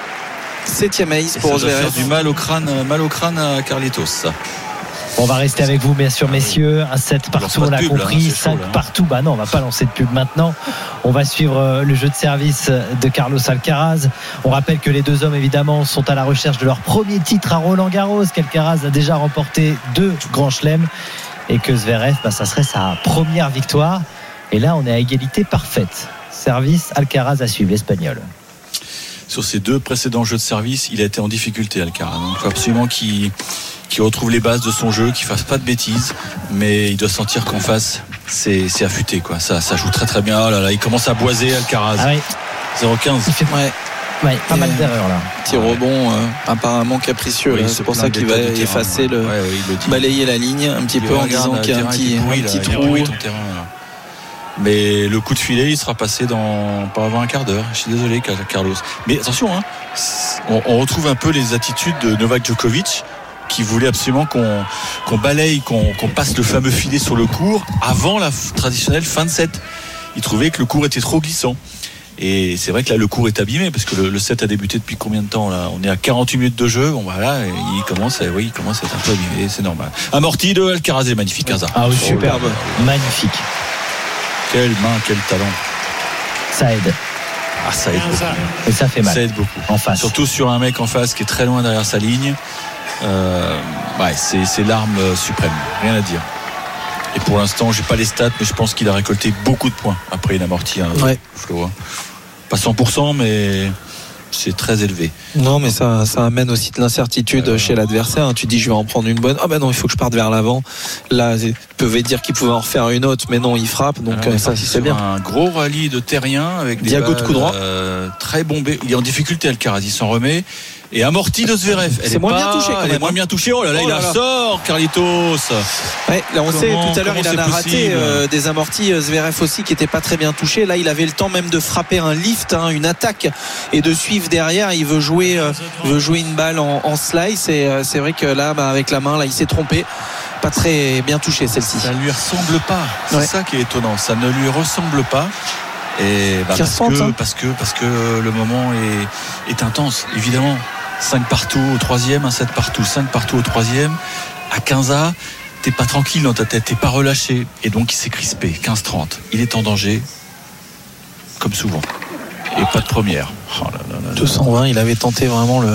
7e ace pour Zverev. Ça va faire du mal au crâne à Carlitos. On va rester avec vous, bien sûr, messieurs. Un 7 partout, on l'a compris. 5 partout. Non, on va pas lancer de pub maintenant. On va suivre le jeu de service de Carlos Alcaraz. On rappelle que les deux hommes, évidemment, sont à la recherche de leur premier titre à Roland-Garros, qu'Alcaraz a déjà remporté 2 grands chelems, et que Zverev, ça serait sa première victoire. Et là, on est à égalité parfaite. Service Alcaraz à suivre, l'Espagnol. Sur ces 2 précédents jeux de service, il a été en difficulté, Alcaraz. Donc, il faut absolument qu'il retrouve les bases de son jeu, qu'il fasse pas de bêtises, mais il doit sentir qu'en face c'est affûté quoi. Ça joue très très bien. Oh là là, il commence à boiser Alcaraz. 0-15. Il fait pas mal d'erreurs là. Petit rebond apparemment capricieux. C'est pour ça qu'il va effacer balayer la ligne un petit peu en disant qu'il y a un petit trou. Mais le coup de filet, il sera passé pas avant un quart d'heure. Je suis désolé, Carlos. Mais attention, on retrouve un peu les attitudes de Novak Djokovic, qui voulait absolument qu'on balaye, qu'on passe le fameux filet sur le court avant la traditionnelle fin de set. Il trouvait que le court était trop glissant. Et c'est vrai que là, le court est abîmé parce que le set a débuté depuis combien de temps là? On est à 48 minutes de jeu. Bon, voilà, il commence à être un peu abîmé. C'est normal. Amorti de Alcaraz est magnifique, Kaza. Ah oui, superbe. Magnifique. Quelle main, quel talent. Ça aide. Ça aide beaucoup. Et ça fait mal. Ça aide beaucoup. En face. Surtout sur un mec en face qui est très loin derrière sa ligne. C'est l'arme suprême, rien à dire. Et pour l'instant, j'ai pas les stats, mais je pense qu'il a récolté beaucoup de points après il a amorti Flo. Pas 100%, mais c'est très élevé. Non, mais ça amène aussi de l'incertitude chez l'adversaire. Tu dis, je vais en prendre une bonne. Non, il faut que je parte vers l'avant. Là, il pouvait dire qu'il pouvait en refaire une autre, mais non, il frappe. Donc ça, c'est bien. Un gros rallye de terrien avec des Diago de coup droit. Très bombé. Il est en difficulté, Alcaraz. Il s'en remet. Et amorti de Zverev. C'est moins bien touché quand même. Elle est moins bien touchée. Oh là là, il la sort, Carlitos. Là, on sait, tout à l'heure, il en a raté des amortis. Zverev aussi, qui n'était pas très bien touché. Là, il avait le temps même de frapper un lift, une attaque, et de suivre derrière. Il veut jouer une balle en slice. Et c'est vrai que là, avec la main, là, il s'est trompé. pas très bien touchée celle-ci. Ça lui ressemble pas. C'est ça qui est étonnant. Ça ne lui ressemble pas. Et parce que le moment est intense, évidemment. 5 partout au troisième, un 7 partout, 5 partout au troisième. À 15A, t'es pas tranquille dans ta tête, t'es pas relâché. Et donc il s'est crispé. 15-30. Il est en danger, comme souvent. Et pas de première. 220, il avait tenté vraiment le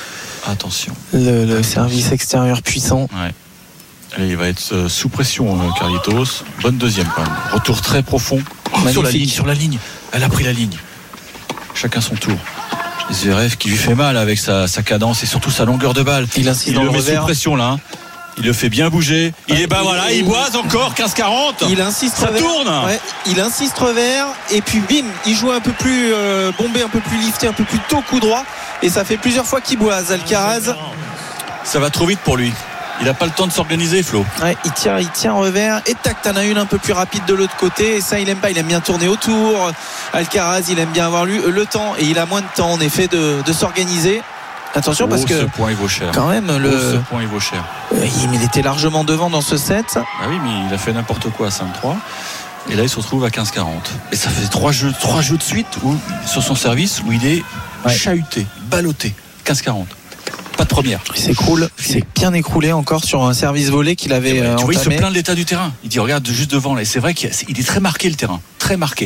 service extérieur puissant. Ouais. Allez, il va être sous pression, Carlitos. Bonne deuxième quand même. Retour très profond. Sur la ligne. Elle a pris la ligne. Chacun son tour. Zverev qui lui fait mal avec sa cadence et surtout sa longueur de balle. Il insiste dans le revers. Sous pression là. Il le fait bien bouger. Il boise encore 15-40. Il insiste. Ça tourne. Ouais, il insiste revers et puis bim, il joue un peu plus bombé, un peu plus lifté, un peu plus tôt coup droit et ça fait plusieurs fois qu'il boise. Alcaraz. Ça va trop vite pour lui. Il n'a pas le temps de s'organiser, Flo. Ouais, il tient revers et tac, t'en as une un peu plus rapide de l'autre côté et ça il aime pas, il aime bien tourner autour. Alcaraz, il aime bien avoir le temps et il a moins de temps en effet de s'organiser. Attention parce que ce point il vaut cher. Quand même ce point il vaut cher. Il était largement devant dans ce set. Ah oui, mais il a fait n'importe quoi à 5-3 et là il se retrouve à 15-40 et ça fait 3 jeux de suite sur son service où il est chahuté, ballotté. 15-40. Pas de première. Il s'est bien écroulé encore sur un service volé qu'il avait entamé. Tu vois, il se plaint de l'état du terrain. Il dit regarde juste devant là. Et c'est vrai qu'il est très marqué le terrain, très marqué.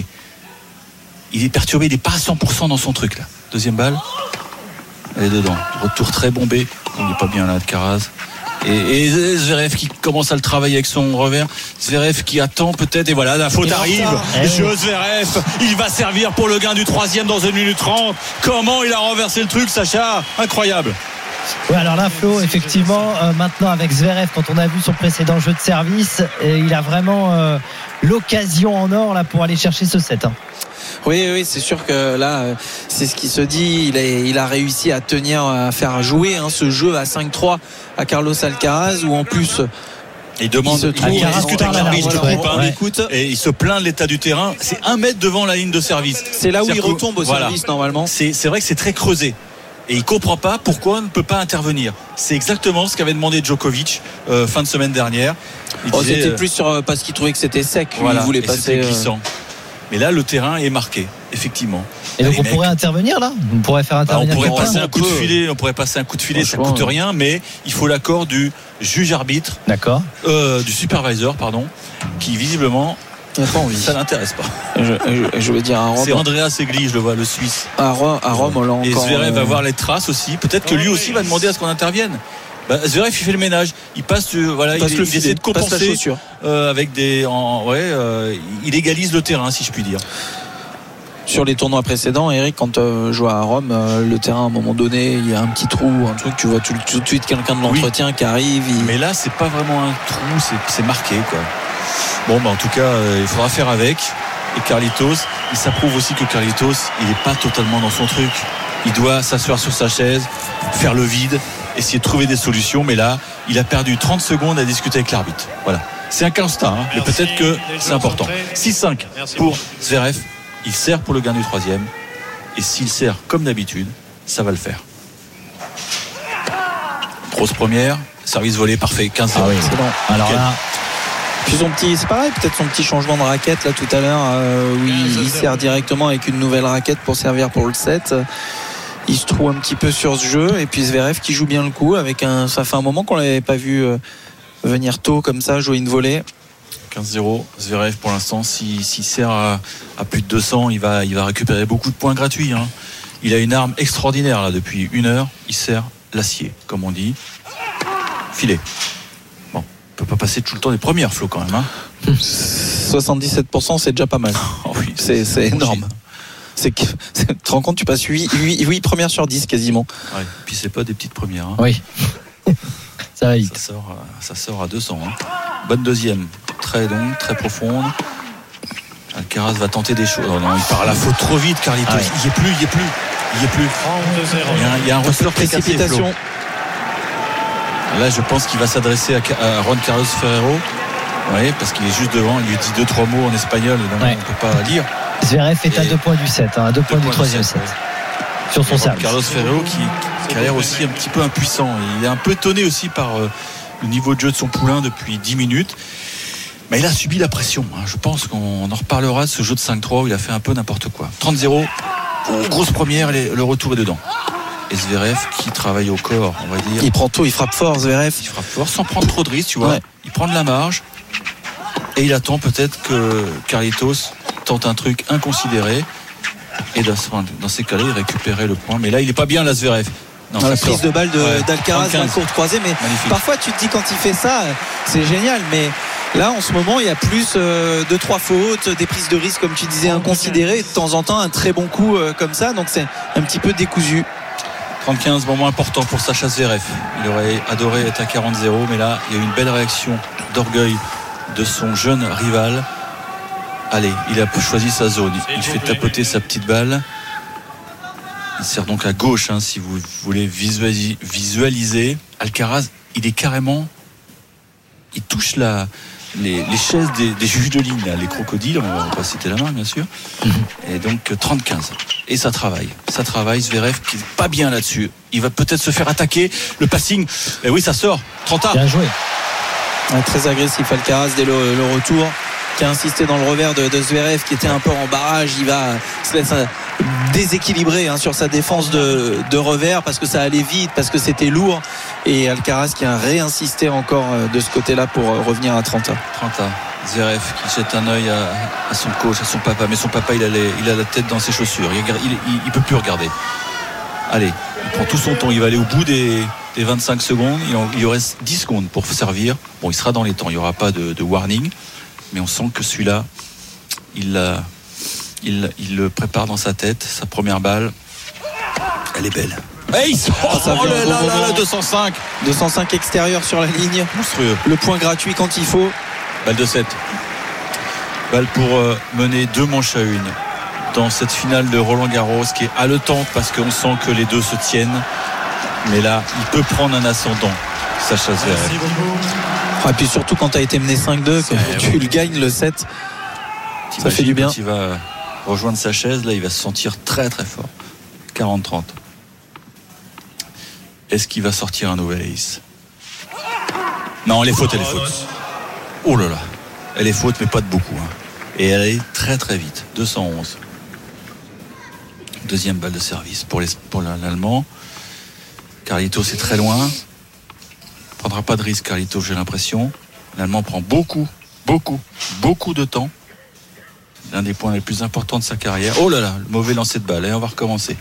Il est perturbé, il n'est pas à 100% dans son truc là. Deuxième balle. Elle est dedans. Retour très bombé. Il n'est pas bien là, Alcaraz. Et Zverev qui commence à le travailler avec son revers. Zverev qui attend peut-être. Et voilà, la faute arrive. Zverev, il va servir pour le gain du troisième dans 1 minute 30. Comment il a renversé le truc, Sacha? Incroyable. Oui, alors là, Flo, effectivement, maintenant avec Zverev, quand on a vu son précédent jeu de service, il a vraiment l'occasion en or là pour aller chercher ce set. Oui, c'est sûr que là, c'est ce qui se dit. Il a réussi à tenir, à faire jouer ce jeu à 5-3 à Carlos Alcaraz, où en plus. Il discute avec l'arbitre du groupe et il se plaint de l'état du terrain. C'est 1 mètre devant la ligne de service. C'est là où il retombe au service normalement. C'est vrai que c'est très creusé. Et il ne comprend pas pourquoi on ne peut pas intervenir. C'est exactement ce qu'avait demandé Djokovic fin de semaine dernière. C'était plus parce qu'il trouvait que c'était sec. Il voulait passer. C'était glissant. Mais là, le terrain est marqué, effectivement. Et donc, on pourrait intervenir là ? On pourrait faire intervenir. On pourrait passer un coup de filet. Ça coûte rien, mais il faut l'accord du juge arbitre. D'accord. Du supervisor, pardon, qui visiblement. Ça l'intéresse pas. Je veux dire, à Rome. C'est Andrea Segli, je le vois, le Suisse. À Rome, on l'a encore. Et Zverev va voir les traces aussi. Peut-être que lui aussi va demander à ce qu'on intervienne. Zverev, il fait le ménage. Il il essaie de compenser avec il égalise le terrain, si je puis dire. Sur les tournois précédents, Eric, quand je jouais à Rome, le terrain, à un moment donné, il y a un petit trou, un truc, tu vois tout de suite quelqu'un de l'entretien qui arrive. Mais là, c'est pas vraiment un trou, c'est marqué, quoi. Bon, en tout cas, il faudra faire avec. Et Carlitos, ça prouve aussi que Carlitos, il n'est pas totalement dans son truc. Il doit s'asseoir sur sa chaise, faire le vide, essayer de trouver des solutions. Mais là, il a perdu 30 secondes à discuter avec l'arbitre. Voilà. C'est un constat, mais peut-être que c'est important. 6-5 pour Zverev. Il sert pour le gain du troisième. Et s'il sert comme d'habitude, ça va le faire. Grosse première. Service volé parfait. 15-0. Ah oui, c'est bon. Alors là. Puis c'est pareil, peut-être son petit changement de raquette là tout à l'heure où il sert directement avec une nouvelle raquette pour servir pour le set. Il se trouve un petit peu sur ce jeu et puis Zverev qui joue bien le coup ça fait un moment qu'on l'avait pas vu venir tôt comme ça jouer une volée. 15-0, Zverev pour l'instant s'il sert à plus de 200 il va récupérer beaucoup de points gratuits. Il a une arme extraordinaire là depuis 1 heure, il sert l'acier comme on dit. Filet. On peut pas passer tout le temps des premières, Flo, quand même. 77%, c'est déjà pas mal. Oh oui, c'est énorme. Tu te rends compte, tu passes 8 premières sur 10 quasiment. Ouais, puis c'est pas des petites premières. Oui. Ça va vite. Ça sort à 200. Bonne deuxième, très longue, très profonde. Alcaraz va tenter des choses. Oh non, il part à la faute trop vite, Carlitos. Ouais. Il y est plus. Il y a un ressort précipitation. Là, je pense qu'il va s'adresser à Juan Carlos Ferrero. Oui, parce qu'il est juste devant. Il lui dit 2-3 mots en espagnol. Donc on ne peut pas lire. Zverev est à 2 points du 7, à 2 points du troisième set. Sur son service. Carlos Ferrero qui a l'air aussi un petit peu impuissant. Il est un peu étonné aussi par le niveau de jeu de son poulain depuis 10 minutes. Mais il a subi la pression. Je pense qu'on en reparlera de ce jeu de 5-3 où il a fait un peu n'importe quoi. 30-0, grosse première, le retour est dedans. Et Zverev qui travaille au corps, on va dire. Il prend tout, il frappe fort, Zverev. Il frappe fort sans prendre trop de risques, tu vois. Ouais. Il prend de la marge et il attend peut-être que Carlitos tente un truc inconsidéré. Et dans ces cas-là, il récupérait le point. Mais là, il n'est pas bien, là, Zverev. Non, la prise de balle d'Alcaraz dans la courte croisée. Mais magnifique. Parfois, tu te dis quand il fait ça, c'est génial. Mais là, en ce moment, il y a plus de 3 fautes, des prises de risque, comme tu disais, inconsidérées. Et de temps en temps, un très bon coup comme ça. Donc, c'est un petit peu décousu. 35, moment important pour Sacha Zverev. Il aurait adoré être à 40-0, mais là, il y a eu une belle réaction d'orgueil de son jeune rival. Allez, il a choisi sa zone. Il fait tapoter sa petite balle. Il sert donc à gauche, si vous voulez visualiser. Alcaraz, il est carrément... Il touche les chaises des juges de ligne, là, les crocodiles, on va pas citer la marque bien sûr. Et donc 30-15. Et ça travaille. Zverev qui n'est pas bien là-dessus. Il va peut-être se faire attaquer. Le passing, mais oui, ça sort. 30 à. Bien joué. Très agressif Alcaraz dès le retour, qui a insisté dans le revers de Zverev, qui était un peu en barrage. Il va se laisser déséquilibrer sur sa défense de revers, parce que ça allait vite, parce que c'était lourd. Et Alcaraz qui a réinsisté encore de ce côté-là pour revenir à 30 à. Zverev qui jette un œil à son coach, à son papa. Mais son papa, il a la tête dans ses chaussures. Il peut plus regarder. Allez, il prend tout son temps. Il va aller au bout des 25 secondes. Il lui reste 10 secondes pour servir. Bon, il sera dans les temps. Il n'y aura pas de warning. Mais on sent que celui-là, il le prépare dans sa tête. Sa première balle, elle est belle. Hey, là, 205. 205 extérieur sur la ligne. Monstrueux. Le point gratuit quand il faut. Balle de 7. Balle pour mener 2 manches à 1 dans cette finale de Roland Garros qui est haletante parce qu'on sent que les deux se tiennent. Mais là, il peut prendre un ascendant, Sacha Zverev. Et puis surtout quand tu as été mené 5-2, que tu le gagnes le 7, ça fait du bien. Il va rejoindre sa chaise, là il va se sentir très très fort. 40-30. Est-ce qu'il va sortir un nouvel ace? Non, elle est faute. Oh là là, elle est faute mais pas de beaucoup. Et elle est très très vite. 211. Deuxième balle de service pour l'Allemand. Carlitos est très loin. Il ne prendra pas de risque, Carlitos, j'ai l'impression. L'Allemand prend beaucoup de temps. L'un des points les plus importants de sa carrière. Oh là là, le mauvais lancer de balle. Et on va recommencer.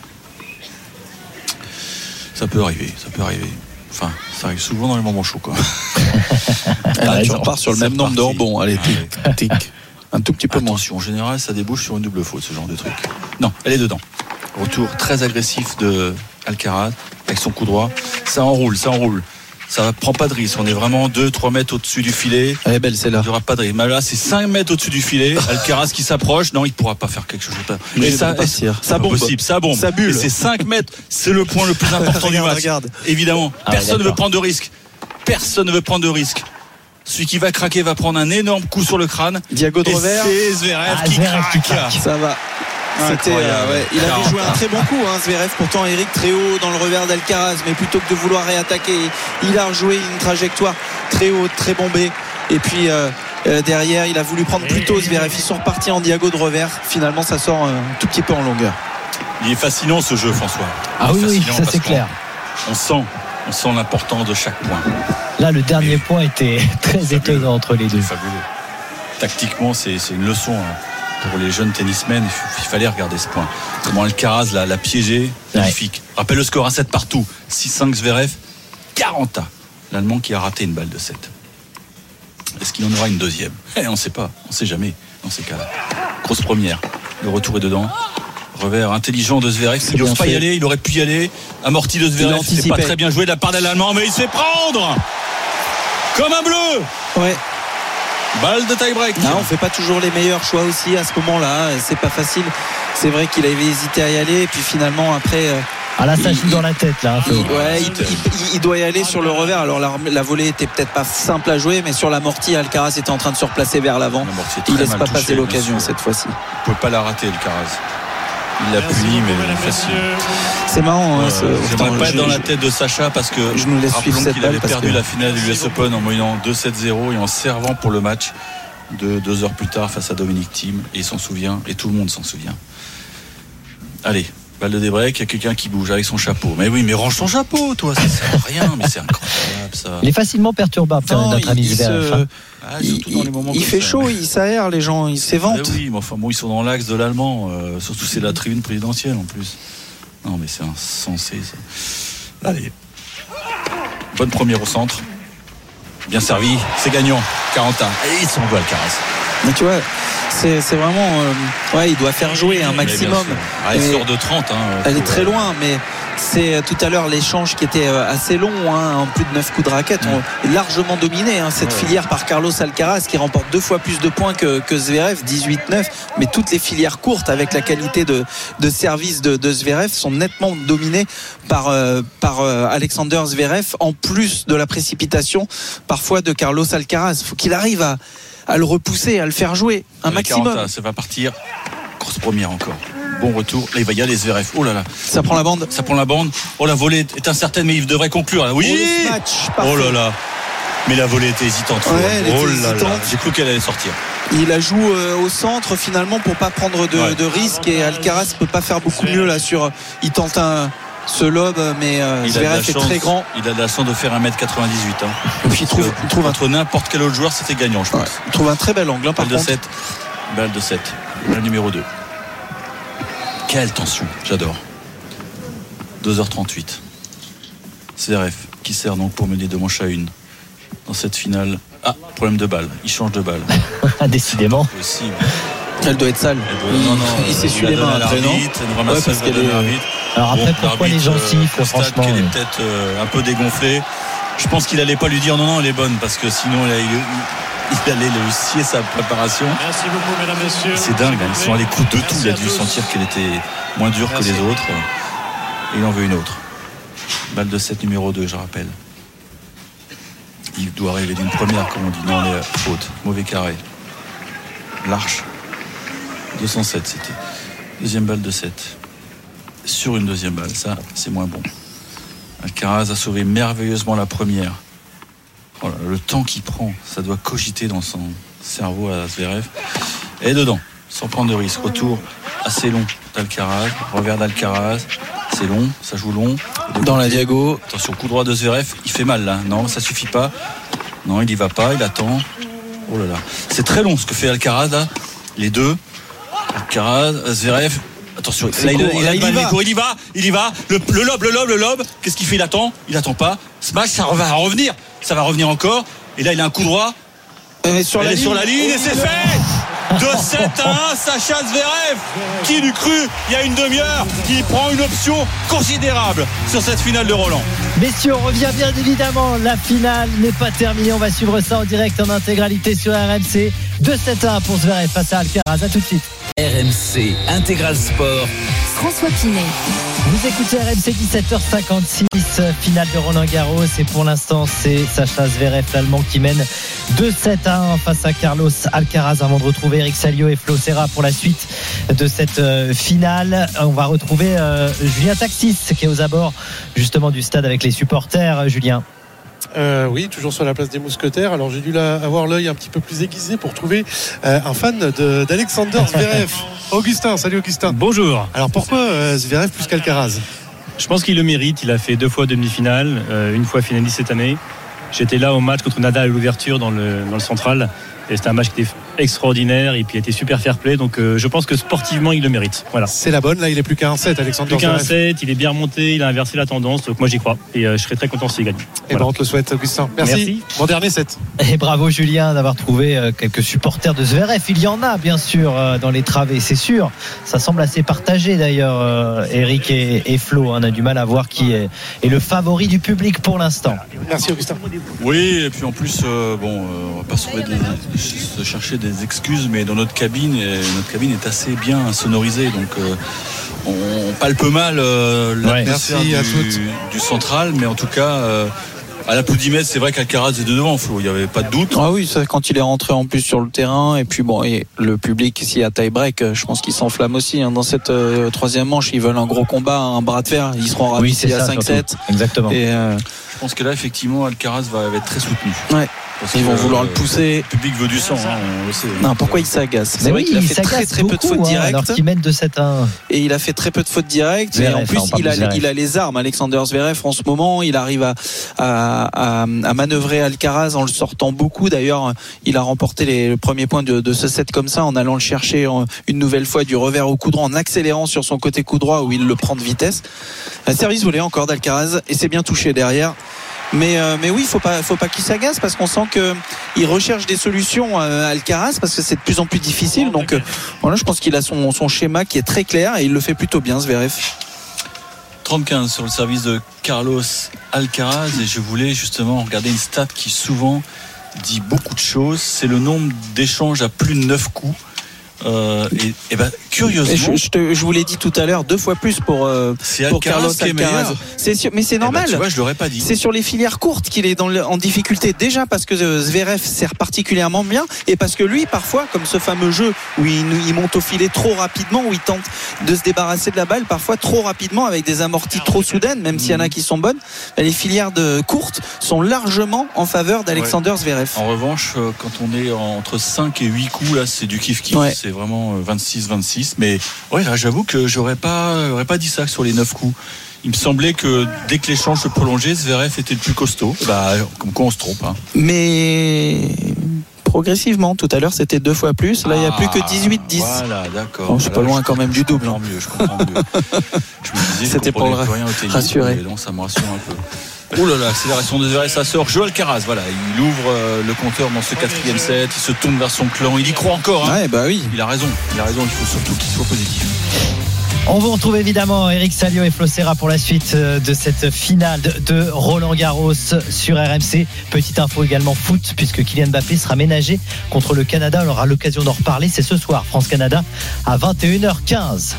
Ça peut arriver. Enfin, ça arrive souvent dans les moments chauds, quoi. Tu repars sur le même nombre de rebonds. Allez, tic. Un tout petit peu moins. Attention, en général, ça débouche sur une double faute, ce genre de truc. Non, elle est dedans. Retour très agressif de Alcaraz avec son coup droit. Ça enroule. Ça ne prend pas de risque. On est vraiment 2-3 mètres au-dessus du filet. Elle est belle, celle-là. Il n'y aura pas de risque. Mais là, c'est 5 mètres au-dessus du filet. Alcaraz qui s'approche. Non, il ne pourra pas faire quelque chose. Mais ça bombe. Ça bombe. Ça bulle. Et c'est 5 mètres. C'est le point le plus important du match. Regarde. Évidemment. Personne ne veut prendre de risque. Celui qui va craquer va prendre un énorme coup sur le crâne. Diago de revers. C'est Zverev qui craque. Ça va. Il avait joué un très bon coup, Zverev. Pourtant, Eric très haut dans le revers d'Alcaraz, mais plutôt que de vouloir réattaquer, il a rejoué une trajectoire très haute, très bombée. Et puis derrière, il a voulu prendre plus tôt Zverev. Ils sont repartis en diago de revers. Finalement, ça sort un tout petit peu en longueur. Il est fascinant ce jeu, François. Oui, ça c'est clair. On sent l'importance de chaque point. Là, le dernier point était très étonnant entre les deux. C'est fabuleux. Tactiquement, c'est une leçon. Pour les jeunes tennismen, il fallait regarder ce point. Comment Alcaraz l'a piégé, magnifique. Rappelle le score à 7 partout. 6-5 Zverev, 40 à l'Allemand qui a raté une balle de 7. Est-ce qu'il en aura une deuxième? On ne sait pas, on ne sait jamais dans ces cas-là. Grosse première, le retour est dedans. Revers intelligent de Zverev, il n'ose pas y aller, il aurait pu y aller. Amorti de Zverev, c'est pas très bien joué de la part de l'Allemand, mais il se fait prendre comme un bleu. Ouais. Balle de tie-break. On fait pas toujours les meilleurs choix aussi à ce moment-là. C'est pas facile. C'est vrai qu'il avait hésité à y aller, et puis finalement après. Là, ça joue dans la tête là. Il doit y aller sur le revers. Alors la volée était peut-être pas simple à jouer, mais sur l'amorti, Alcaraz était en train de se replacer vers l'avant. Il laisse pas passer l'occasion cette fois-ci. Il ne peut pas la rater, Alcaraz. Il l'a puni, mais facile. C'est marrant. J'aimerais pas être dans la tête de Sacha parce que je nous laisse suivre cette qu'il balle avait perdu la finale de l'US Open en moyennant 2-7-0 et en servant pour le match de 2 heures plus tard face à Dominic Thiem. Et il s'en souvient, et tout le monde s'en souvient. Allez, balle de débreak, il y a quelqu'un qui bouge avec son chapeau. Mais oui, mais range ton chapeau, toi, ça sert à rien, mais c'est incroyable ça. Il est facilement perturbable, notre ami Zverev. Il fait chaud, il s'aère, les gens, il s'éventent. Oui, mais enfin bon, ils sont dans l'axe de l'Allemand, surtout c'est la tribune présidentielle en plus. Non, mais c'est insensé ça. Allez, bonne première au centre, bien servi, c'est gagnant. Carentin, et il s'envoie Alcaraz. Mais tu vois, c'est vraiment il doit faire jouer un maximum. Elle sort de 30 elle est très loin, mais c'est tout à l'heure l'échange qui était assez long, en plus de 9 coups de raquette, largement dominé cette filière par Carlos Alcaraz qui remporte 2 fois plus de points que Zverev, 18-9, mais toutes les filières courtes avec la qualité de service de Zverev sont nettement dominées par Alexander Zverev, en plus de la précipitation parfois de Carlos Alcaraz. Faut qu'il arrive à le repousser, à le faire jouer un maximum. 40, ça va partir. Course première encore. Bon retour. Là, il va y aller Zverev. Oh là là. Ça prend la bande. Oh, la volée est incertaine, mais il devrait conclure. Oui. Oh là là. Mais la volée était hésitante. Oh là là. J'ai cru qu'elle allait sortir. Il la joue au centre finalement pour pas prendre de risques, et Alcaraz peut pas faire beaucoup mieux là il tente ce lob, mais Zverev est très grand. Il a de la chance de faire 1m98. Et puis il trouve entre n'importe quel autre joueur, c'était gagnant, je pense. Il trouve un très bel angle, par contre. Balle de 7. Le numéro 2. Quelle tension, j'adore. 2h38. Zverev qui sert donc pour mener de manche à 1 dans cette finale. Problème de balle. Il change de balle. Décidément. Possible. Elle doit être sale. Il s'essuie les mains après, non? Parce qu'elle est... Alors après, pourquoi les gens sifflent, franchement qu'elle est peut-être un peu dégonflée. Je pense qu'il allait pas lui dire non, elle est bonne, parce que sinon il allait le scier sa préparation. Merci beaucoup, mesdames, messieurs. C'est dingue, ils sont allés coups de tout. Il a dû sentir qu'elle était moins dure que les autres. Et il en veut une autre. Balle de 7 numéro 2, je rappelle. Il doit arriver d'une première, comme on dit. Non, elle est haute. Mauvais carré. L'arche. 207, c'était. Deuxième balle de 7. Sur une deuxième balle, ça, c'est moins bon. Alcaraz a sauvé merveilleusement la première. Oh là, le temps qu'il prend, ça doit cogiter dans son cerveau à Zverev. Et dedans, sans prendre de risque. Retour assez long d'Alcaraz. Revers d'Alcaraz. C'est long, ça joue long. Dans la diago. Attention, coup droit de Zverev. Il fait mal là. Non, ça suffit pas. Non, il y va pas, il attend. Oh là là. C'est très long ce que fait Alcaraz là. Les deux. Alcaraz, Zverev. Attention, là, il y va. Le lob. Qu'est-ce qu'il fait? Il attend pas. Smash, ça va revenir. Ça va revenir encore. Et là, il a un coup droit. Elle est sur la ligne et c'est fait. 2-7-1, Sacha Zverev. Qui l'eût cru il y a une demi-heure, qui prend une option considérable sur cette finale de Roland. Messieurs, on revient bien évidemment. La finale n'est pas terminée. On va suivre ça en direct en intégralité sur RMC. 2-7-1 pour Zverev face à Alcaraz. À tout de suite. RMC Intégral Sport. François Pinet. Vous écoutez RMC, 17h56, finale de Roland Garros, et pour l'instant c'est Sacha Zverev, l'Allemand, qui mène 2-7-1 face à Carlos Alcaraz, avant de retrouver Eric Salio et Flo Serra pour la suite de cette finale. On va retrouver Julien Taxis qui est aux abords justement du stade avec les supporters. Julien. Oui, toujours sur la place des Mousquetaires. Alors j'ai dû avoir l'œil un petit peu plus aiguisé pour trouver un fan d'Alexander Zverev. Augustin, salut Augustin. Bonjour. Alors pourquoi Zverev plus qu'Alcaraz? Je pense qu'il le mérite. Il a fait 2 fois demi-finale, une fois finaliste cette année. J'étais là au match contre Nadal à l'ouverture dans le central. Et c'était un match qui était extraordinaire, et puis il était super fair-play. Donc je pense que sportivement il le mérite. Voilà. C'est la bonne. Là il est plus qu'à 1-7, Alexander Zverev. Plus qu'à 1-7, il est bien remonté, il a inversé la tendance. Donc moi j'y crois, et je serais très content s'il gagne. Et on te le souhaite, Augustin. Merci. Bon dernier set. Et bravo Julien d'avoir trouvé quelques supporters de Zverev. Il y en a bien sûr dans les travées, c'est sûr. Ça semble assez partagé d'ailleurs. Eric et Flo, on a du mal à voir qui est le favori du public pour l'instant. Merci Augustin. Oui, et puis en plus, on va pas se chercher des excuses, mais dans notre cabine est assez bien sonorisée, donc on palpe mal l'atmosphère du central, mais en tout cas À la Poudimètre, c'est vrai qu'Alcaraz est de devant, Flo, il n'y avait pas de doute. Ah oui, ça, quand il est rentré en plus sur le terrain, et puis bon, et le public, s'il y a tie-break, je pense qu'il s'enflamme aussi. Dans cette troisième manche, ils veulent un gros combat, un bras de fer. Ils seront ravis à 5-7. Exactement. Et je pense que là, effectivement, Alcaraz va être très soutenu. Ouais. Ils vont vouloir le pousser. Le public veut du sang, on le sait. Non, pourquoi il s'agace? C'est vrai qu'il a fait très peu de fautes directes. Alors qu'il mène de 7-1. Et il a fait très peu de fautes directes. Et en plus, il a les armes. Alexander Zverev, en ce moment, il arrive à manœuvrer Alcaraz en le sortant beaucoup. D'ailleurs, il a remporté le premier point de ce set comme ça, en allant le chercher une nouvelle fois du revers au coup droit, en accélérant sur son côté coup droit où il le prend de vitesse. Un service volé encore d'Alcaraz, et c'est bien touché derrière. Mais oui, faut pas qu'il s'agace, parce qu'on sent qu'il recherche des solutions à Alcaraz, parce que c'est de plus en plus difficile. Donc voilà, je pense qu'il a son schéma qui est très clair, et il le fait plutôt bien, Zverev. 30-15 sur le service de Carlos Alcaraz, et je voulais justement regarder une stat qui souvent dit beaucoup de choses, c'est le nombre d'échanges à plus de 9 coups. Et ben, curieusement, je vous l'ai dit tout à l'heure, 2 fois plus pour Carlos Alcaraz. Mais c'est normal. Tu vois, je l'aurais pas dit. C'est sur les filières courtes qu'il est en difficulté. Déjà parce que Zverev sert particulièrement bien, et parce que lui, parfois, comme ce fameux jeu où il monte au filet trop rapidement, où il tente de se débarrasser de la balle parfois trop rapidement avec des amorties trop soudaines, même s'il y en a qui sont bonnes, les filières courtes sont largement en faveur d'Alexander Zverev. En revanche, quand on est entre 5 et 8 coups, là, c'est du kiff-kiff. Ouais. C'est vraiment 26-26. Mais ouais, là, j'avoue que j'aurais pas dit ça sur les 9 coups. Il me semblait que dès que l'échange se prolongeait, Zverev était le plus costaud. Comme quoi on se trompe. Mais progressivement, tout à l'heure c'était 2 fois plus. Là, il n'y a plus que 18-10. Voilà, d'accord. Bon, je suis pas loin quand même du double. Je comprends mieux. Je me disais, c'était pour le rassurer. Donc ça me rassure un peu. Oh là là, accélération de Zverev, ça sort. Joe Alcaraz, voilà, il ouvre le compteur dans ce 4e set, il se tourne vers son clan, il y croit encore. Ouais, bah oui. Il a raison, il faut surtout qu'il soit positif. On vous retrouve évidemment Eric Salio et Flo Serra pour la suite de cette finale de Roland-Garros sur RMC. Petite info également foot, puisque Kylian Mbappé sera ménagé contre le Canada. On aura l'occasion d'en reparler. C'est ce soir, France-Canada à 21h15.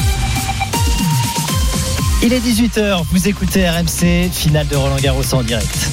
Il est 18h, vous écoutez RMC, finale de Roland-Garros en direct.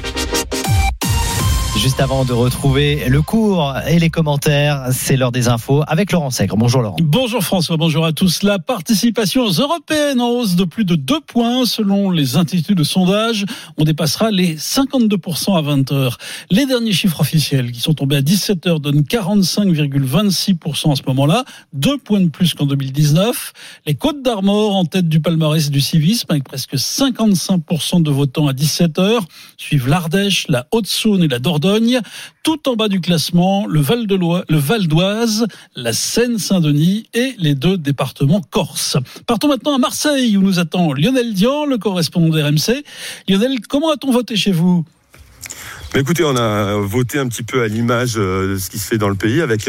Juste avant de retrouver le cours et les commentaires, c'est l'heure des infos avec Laurent Sègre. Bonjour Laurent. Bonjour François, bonjour à tous. La participation européenne en hausse de plus de 2 points selon les instituts de sondage. On dépassera les 52% à 20h. Les derniers chiffres officiels qui sont tombés à 17h donnent 45,26% en ce moment-là. 2 points de plus qu'en 2019. Les Côtes d'Armor en tête du palmarès du civisme avec presque 55% de votants à 17h. Suivent l'Ardèche, la Haute-Saône et la Dordogne. Tout en bas du classement, le Val d'Oise, la Seine-Saint-Denis et les 2 départements corses. Partons maintenant à Marseille où nous attend Lionel Dian, le correspondant d'RMC. Lionel, comment a-t-on voté chez vous ? Écoutez, on a voté un petit peu à l'image de ce qui se fait dans le pays avec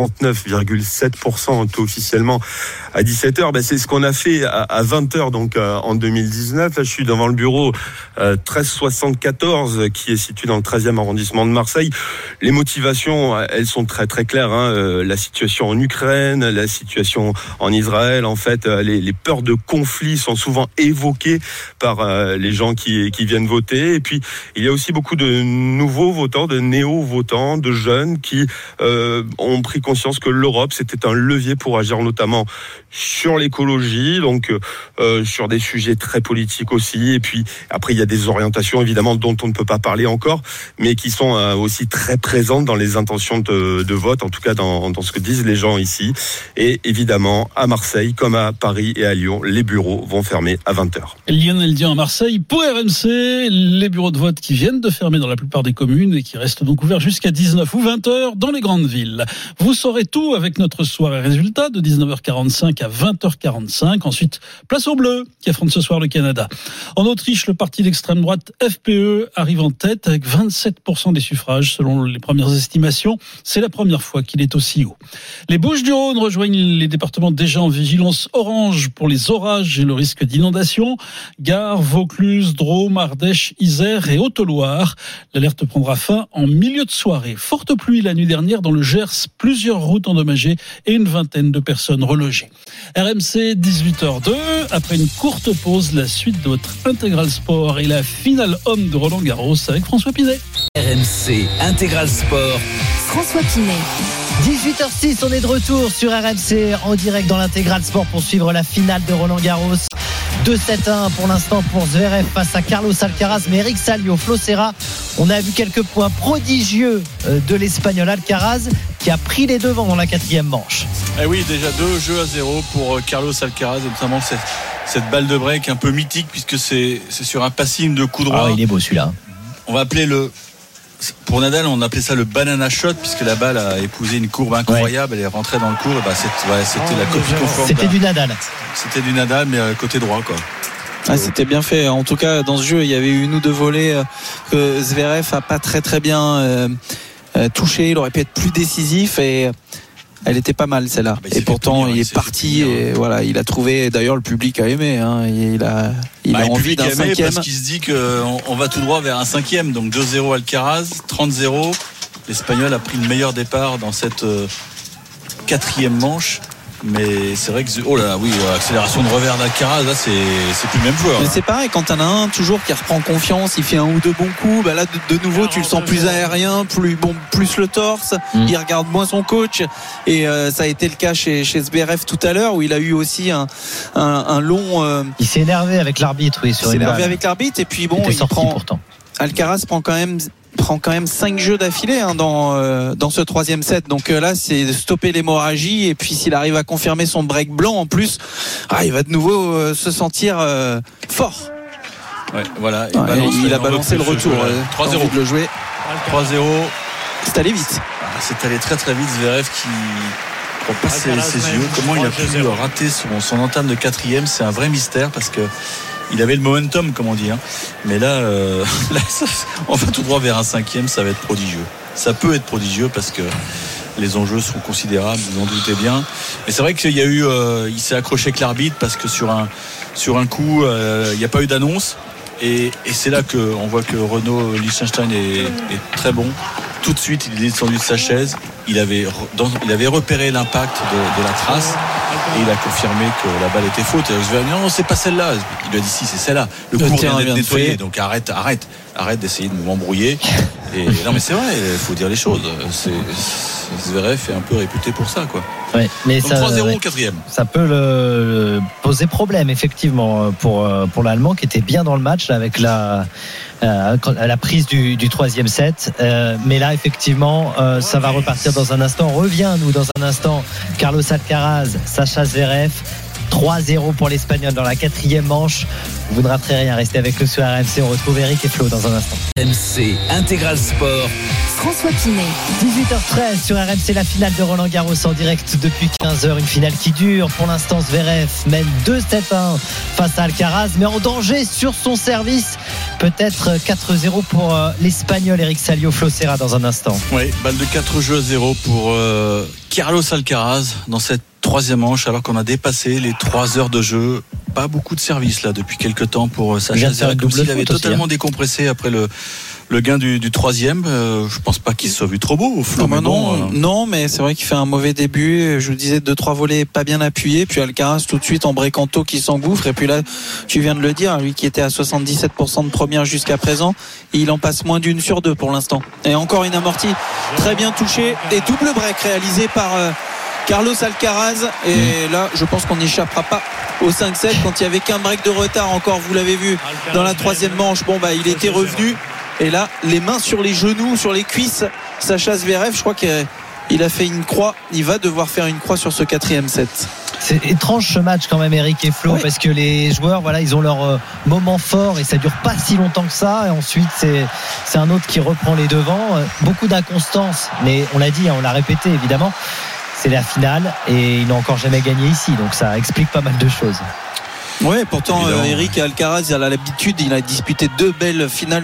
49,7% taux officiellement à 17h. C'est ce qu'on a fait à 20h donc en 2019. Là, je suis devant le bureau 1374 qui est situé dans le 13e arrondissement de Marseille. Les motivations, elles sont très très claires. La situation en Ukraine, la situation en Israël. En fait, les peurs de conflit sont souvent évoquées par les gens qui viennent voter. Et puis, il y a aussi beaucoup de nouveaux votants, de néo-votants, de jeunes qui ont pris conscience que l'Europe, c'était un levier pour agir notamment sur l'écologie, donc sur des sujets très politiques aussi. Et puis après, il y a des orientations évidemment dont on ne peut pas parler encore, mais qui sont aussi très présentes dans les intentions de vote, en tout cas dans ce que disent les gens ici. Et évidemment, à Marseille, comme à Paris et à Lyon, les bureaux vont fermer à 20h. Lionel Dian à Marseille pour RMC, les bureaux de vote qui viennent de fermer dans la plupart des communes et qui restent donc ouverts jusqu'à 19 ou 20h dans les grandes villes. Vous saurez tout avec notre soirée résultat de 19h45 à 20h45. Ensuite, place aux Bleus qui affrontent ce soir le Canada. En Autriche, le parti d'extrême droite FPE arrive en tête avec 27% des suffrages selon les premières estimations. C'est la première fois qu'il est aussi haut. Les Bouches-du-Rhône rejoignent les départements déjà en vigilance orange pour les orages et le risque d'inondation. Gare, Vaucluse, Drôme, Ardèche, Isère et Haute-Loire. L'alerte L'alerte prendra fin en milieu de soirée. Forte pluie la nuit dernière dans le Gers, plusieurs routes endommagées et une vingtaine de personnes relogées. RMC 18h02, après une courte pause, la suite de votre Intégral Sport et la finale homme de Roland Garros avec François Pinet. RMC Intégral Sport. François Pinet. 18h06, on est de retour sur RMC en direct dans l'Intégral Sport pour suivre la finale de Roland Garros. 2-7-1 pour l'instant pour Zverev face à Carlos Alcaraz, mais Eric Salio, Flo Serra, on a vu quelques points prodigieux de l'Espagnol Alcaraz qui a pris les devants dans la 4e manche. Eh oui, déjà 2-0 pour Carlos Alcaraz, et notamment cette balle de break un peu mythique puisque c'est sur un passing de coup droit. Ah, il est beau celui-là. On va appeler pour Nadal, on appelait ça le banana shot puisque la balle a épousé une courbe incroyable, elle est rentrée dans le court, et c'était la copie conforme. C'était du Nadal. C'était du Nadal, mais côté droit, quoi. Ah, c'était bien fait. En tout cas, dans ce jeu, il y avait eu une ou deux volées que Zverev a pas très bien touché. Il aurait pu être plus décisif et elle était pas mal celle-là. Et pourtant, il est parti et voilà, il a trouvé. D'ailleurs, le public a aimé. Hein, il a envie d'un 5e. Parce qu'il se dit qu'on va tout droit vers un 5e. Donc 2-0 Alcaraz, 30-0. L'Espagnol a pris le meilleur départ dans cette 4e manche. Mais c'est vrai que accélération de revers d'Alcaraz, là c'est plus le même joueur. Mais c'est pareil, quand t'en as un toujours qui reprend confiance, il fait un ou deux bons coups, là de nouveau tu le sens plus aérien, plus le torse, il regarde moins son coach, et ça a été le cas chez Zverev tout à l'heure où il a eu aussi un long. Il s'est énervé avec l'arbitre, oui, sur il s'est une énervé balle. Avec l'arbitre, et puis bon, il prend. Pourtant. Alcaraz prend quand même 5 jeux d'affilée dans ce 3e set, donc là c'est stopper l'hémorragie, et puis s'il arrive à confirmer son break blanc en plus, il va de nouveau se sentir fort. Ouais, voilà. Il a balancé le retour. 3-0 de le jouer. 3-0. C'est allé vite. C'est allé très très vite. Zverev qui prend pas ses yeux. Comment il a pu rater son entame de 4e, c'est un vrai mystère parce que il avait le momentum, comme on dit, hein. Mais là, on va tout droit vers un 5e, ça va être prodigieux. Ça peut être prodigieux parce que les enjeux seront considérables, vous en doutez bien. Mais c'est vrai qu'il y a eu, il s'est accroché avec l'arbitre parce que sur un coup, il n'y a pas eu d'annonce. Et c'est là qu'on voit que Renaud Liechtenstein est très bon. Tout de suite, il est descendu de sa chaise. Il avait repéré l'impact de la trace et il a confirmé que la balle était faute. Et Zverev dit non, c'est pas celle-là. Il lui a dit si, c'est celle-là. Le court vient d'être nettoyé. Donc arrête d'essayer de m'embrouiller. Et non, mais c'est vrai, il faut dire les choses. Zverev est un peu réputé pour ça, quoi. Ouais, mais donc 3-0 au 4e. Ça peut le poser problème effectivement pour l'Allemand qui était bien dans le match là, avec la prise du 3e set. Mais là effectivement ça va repartir dans un instant. On revient dans un instant. Carlos Alcaraz, Sacha Zverev. 3-0 pour l'Espagnol dans la 4e manche. Vous ne raterez rien, restez avec nous sur RMC. On retrouve Eric et Flo dans un instant. RMC Intégral Sport. François Pinet. 18h13 sur RMC, la finale de Roland Garros en direct depuis 15h. Une finale qui dure. Pour l'instant, Zverev mène 2-7-1 face à Alcaraz, mais en danger sur son service. Peut-être 4-0 pour l'Espagnol Eric Salio. Flo Serra dans un instant. Oui, balle de 4-0 pour Carlos Alcaraz dans cette 3e manche, alors qu'on a dépassé les 3 heures de jeu. Pas beaucoup de service là depuis quelques temps pour Sacha Zverev, comme s'il avait totalement décompressé après le gain du 3e. Je pense pas qu'il soit vu trop beau au Flo. Non, mais c'est vrai qu'il fait un mauvais début. Je vous disais 2-3 volets pas bien appuyés, puis Alcaraz tout de suite en break en taux qui s'engouffre, et puis là tu viens de le dire, lui qui était à 77% de première jusqu'à présent, il en passe moins d'une sur deux pour l'instant. Et encore une amortie très bien touchée, et double break réalisé par Carlos Alcaraz, et là je pense qu'on n'échappera pas au 5-7 quand il y avait qu'un break de retard encore, vous l'avez vu dans la 3e manche. Il était revenu, et là les mains sur les genoux, sur les cuisses, Sacha Zverev, je crois qu'il a fait une croix, il va devoir faire une croix sur ce 4e set. C'est étrange ce match quand même, Eric et Flo, parce que les joueurs, ils ont leur moment fort et ça dure pas si longtemps que ça, et ensuite c'est un autre qui reprend les devants. Beaucoup d'inconstance, mais on l'a dit, on l'a répété évidemment, c'est la finale et ils n'ont encore jamais gagné ici, donc ça explique pas mal de choses. Oui, pourtant Eric Alcaraz, il a l'habitude, il a disputé 2 belles finales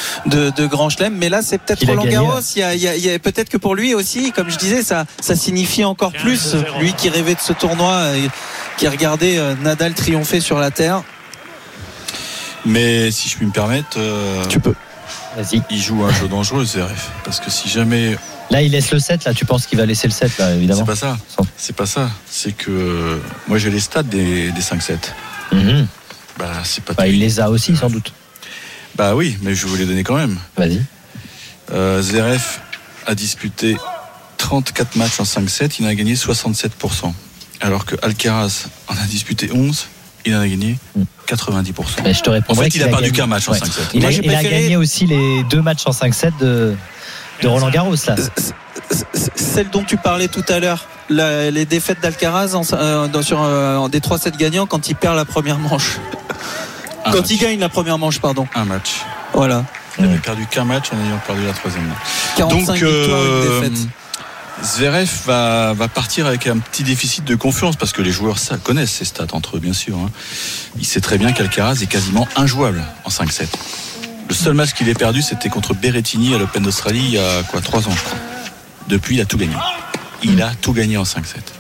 de Grand Chelem, mais là c'est peut-être Roland Garros. Il y a peut-être que pour lui aussi, comme je disais, ça signifie encore plus. Lui qui rêvait de ce tournoi, qui regardait Nadal triompher sur la terre. Mais si je puis me permettre, tu peux. Vas-y. Il joue un jeu dangereux, Zverev. Parce que si jamais. Là, il laisse le 7. Là, tu penses qu'il va laisser le 7, là, évidemment. C'est pas ça. C'est pas ça. C'est que moi, j'ai les stats des 5-7. Bah, c'est pas. Il les a aussi, sans doute. Bah oui, mais je vais vous les donner quand même. Vas-y. Zverev a disputé 34 matchs en 5-7. Il en a gagné 67%. Alors que Alcaraz en a disputé 11. Il en a gagné 90%. Mais je te réponds. En fait, il a perdu qu'un match en 5-7. Il a gagné aussi les 2 matchs en 5-7 de Roland Garros, là. Celle dont tu parlais tout à l'heure, les défaites d'Alcaraz sur des 3-7 gagnants quand il perd la première manche. Il gagne la première manche, pardon. Un match. Voilà. Il n'avait perdu qu'un match en ayant perdu la 3e. 45 victoires, une défaite. Zverev va partir avec un petit déficit de confiance parce que les joueurs connaissent ces stats entre eux, bien sûr. Il sait très bien qu'Alcaraz est quasiment injouable en 5-7. Le seul match qu'il ait perdu, c'était contre Berrettini à l'Open d'Australie il y a 3 ans, je crois. Depuis, il a tout gagné. Il a tout gagné en 5-7.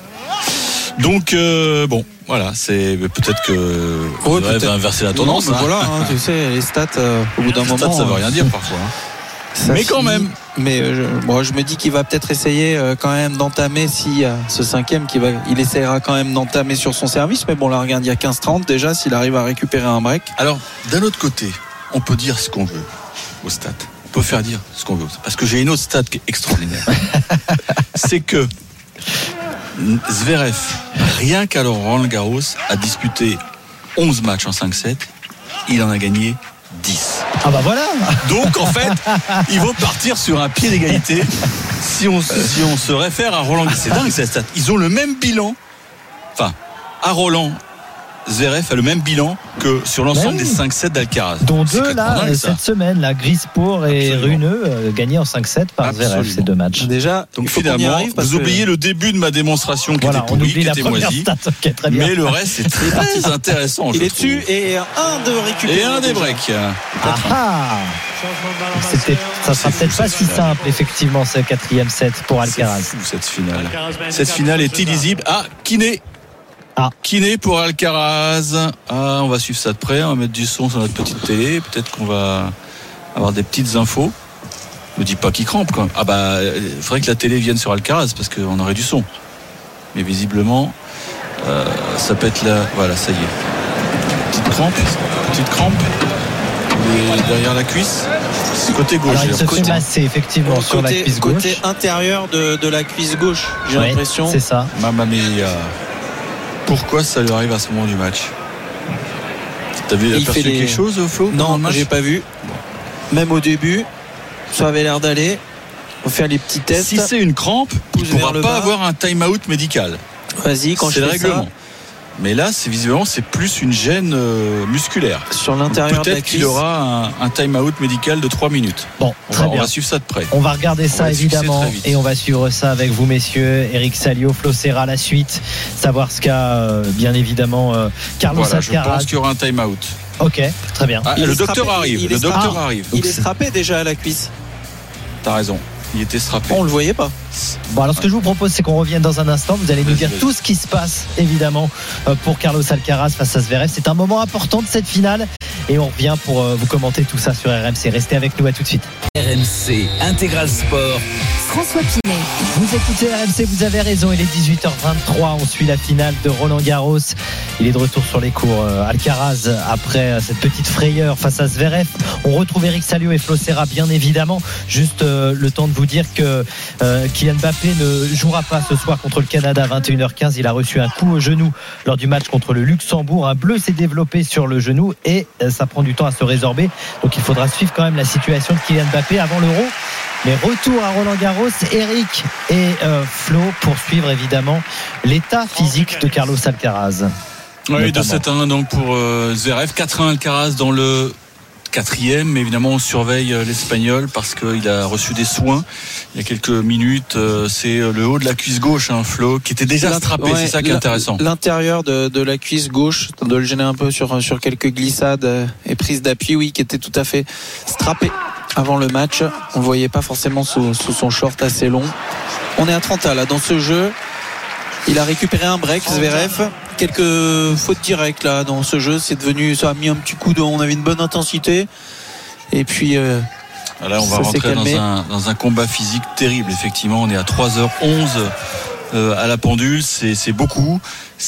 Donc, voilà, c'est peut-être que Zverev va inverser la tendance. Non, voilà, tu sais, les stats, au bout d'un moment. Ça veut rien dire parfois. Mais quand même. Mais je me dis qu'il va peut-être essayer quand même d'entamer, si ce 5e, il essaiera quand même d'entamer sur son service. Mais bon, là, regarde, il y a 15-30 déjà, s'il arrive à récupérer un break. Alors, d'un autre côté, on peut dire ce qu'on veut aux stats. On peut faire dire ce qu'on veut. Parce que j'ai une autre stat qui est extraordinaire. C'est que Zverev, rien qu'à Roland Garros, a disputé 11 matchs en 5-7. Il en a gagné 10. Ah bah voilà. Donc en fait, ils vont partir sur un pied d'égalité si on se réfère à Roland. C'est dingue cette stat. Ils ont le même bilan. Enfin, à Roland, Zverev a le même bilan que sur l'ensemble des 5-7 d'Alcaraz. Dont 2 là cette semaine, là, Grisport et Runeux gagnés en 5-7 par Zverev ces 2 matchs. Déjà, donc finalement, vous oubliez le début de ma démonstration qui était pourrie, qui était moisie. Mais le reste c'est très intéressant. Il est dessus et un de récupérer. Et un des breaks. Ça sera peut-être pas si simple effectivement ce 4e set pour Alcaraz. C'est fou, cette finale. Cette finale est illisible. Kiné pour Alcaraz. On va suivre ça de près. On va mettre du son sur notre petite télé. Peut-être qu'on va avoir des petites infos. Ne dis pas qu'il crampe quoi. Il faudrait que la télé vienne sur Alcaraz parce qu'on aurait du son. Mais visiblement, ça peut être là. Voilà, ça y est. Petite crampe. Il est derrière la cuisse. C'est côté gauche. Alors, il se fait masser effectivement sur la cuisse gauche. Côté intérieur de la cuisse gauche. J'ai l'impression. C'est ça. Mamma mia. Pourquoi ça lui arrive à ce moment du match? T'avais aperçu quelque chose, Flo? Non, j'ai pas vu. Même au début, ça avait l'air d'aller. On va faire les petits tests. Si c'est une crampe, il ne pourra pas avoir un time-out médical. Vas-y, quand je fais ça. C'est le règlement. Mais là, visiblement, c'est plus une gêne musculaire. Sur l'intérieur de la cuisse. Peut-être qu'il aura un time-out médical de 3 minutes. Bon, très bien. On va suivre ça de près. On va regarder ça évidemment et on va suivre ça avec vous messieurs. Eric Salio, Flo Serra, la suite. Savoir ce qu'a bien évidemment Carlos Alcaraz. Je pense qu'il y aura un time-out. Ok, très bien. Le docteur arrive. Il est strappé déjà à la cuisse. T'as raison. Il était strappé. On le voyait pas. Bon, alors ce que je vous propose, c'est qu'on revienne dans un instant. Vous allez nous dire tout ce qui se passe, évidemment, pour Carlos Alcaraz face à Zverev. C'est un moment important de cette finale. Et on revient pour vous commenter tout ça sur RMC. Restez avec nous, à tout de suite. RMC Intégral Sport. François Pinet. Vous écoutez RMC, vous avez raison. Il est 18h23. On suit la finale de Roland Garros. Il est de retour sur les cours. Alcaraz, après cette petite frayeur face à Zverev. On retrouve Eric Salio et Flo Serra, bien évidemment. Juste le temps de vous dire que Kylian Mbappé ne jouera pas ce soir contre le Canada à 21h15. Il a reçu un coup au genou lors du match contre le Luxembourg. Un bleu s'est développé sur le genou et ça prend du temps à se résorber. Donc il faudra suivre quand même la situation de Kylian Mbappé avant l'Euro. Mais retour à Roland Garros, Eric et Flo pour suivre évidemment l'état physique de Carlos Alcaraz. Oui, 2-7-1 donc pour Zverev, 4-1 Alcaraz dans le 4e, mais évidemment on surveille l'Espagnol parce qu'il a reçu des soins il y a quelques minutes. C'est le haut de la cuisse gauche, Flo, qui était déjà strappé. C'est ça qui est intéressant. L'intérieur de la cuisse gauche, on doit le gêner un peu sur quelques glissades et prises d'appui, oui, qui était tout à fait strappé avant le match. On ne voyait pas forcément sous son short assez long. On est à 30 là dans ce jeu. Il a récupéré un break, Zverev. Quelques fautes directes là dans ce jeu. Ça a mis un petit coup on avait une bonne intensité. Et puis Là, on va rentrer dans un combat physique terrible. Effectivement, on est à 3h11 à la pendule. C'est beaucoup.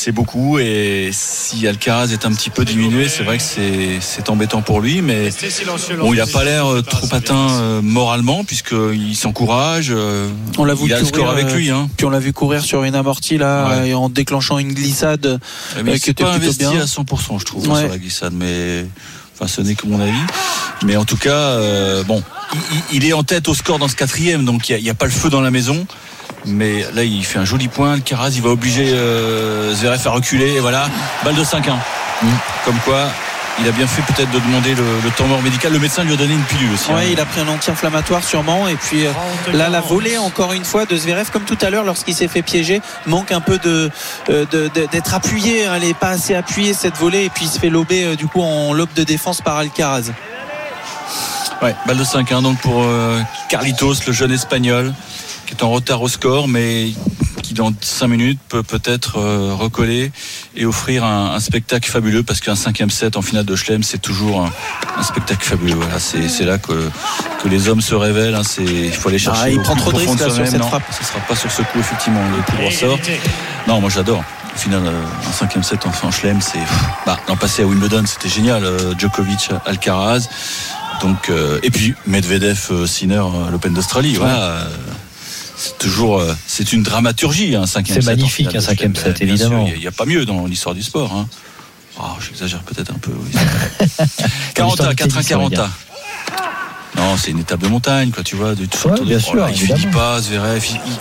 Et si Alcaraz est un petit peu diminué, c'est vrai que c'est embêtant pour lui. Mais bon, il n'a pas l'air trop atteint moralement, puisqu'il s'encourage. On l'a vu il a le score avec lui. Puis on l'a vu courir sur une amortie là, et en déclenchant une glissade. Mais qui était pas investi bien à 100%, je trouve, sur la glissade. Mais enfin, ce n'est que mon avis. Mais en tout cas, il est en tête au score dans ce 4e, donc il n'y a pas le feu dans la maison. Mais là, il fait un joli point. Alcaraz, il va obliger Zverev à reculer. Et voilà, balle de 5-1. Comme quoi, il a bien fait peut-être de demander le temps mort médical. Le médecin lui a donné une pilule aussi. Oui, il a pris un anti-inflammatoire sûrement. Et puis là, la volée encore une fois de Zverev, comme tout à l'heure lorsqu'il s'est fait piéger, manque un peu d'être appuyé. Elle n'est pas assez appuyée cette volée. Et puis il se fait lober du coup en lobe de défense par Alcaraz. Ouais, balle de 5-1 donc pour Carlitos, le jeune espagnol, qui est en retard au score, mais qui dans 5 minutes peut-être recoller et offrir un spectacle fabuleux, parce qu'un 5e set en finale de Chelem, c'est toujours un spectacle fabuleux. Voilà, c'est là que les hommes se révèlent. Hein, il faut aller chercher. Il prend trop de risques sur cette frappe. Ce ne sera pas sur ce coup, effectivement, le coup droit sort. Non, moi j'adore. Au final, un 5e set en Chelem, l'an passé à Wimbledon, c'était génial. Djokovic, Alcaraz. Donc, et puis Medvedev, Sinner à l'Open d'Australie. Voilà. C'est une dramaturgie, un 5e set. C'est magnifique, un 5e set, évidemment. Il n'y a pas mieux dans l'histoire du sport. Hein. J'exagère peut-être un peu. Oui. 40A, 4-1, 40A. Non, c'est une étape de montagne, quoi, tu vois. Bien sûr. Il ne finit pas, Zverev.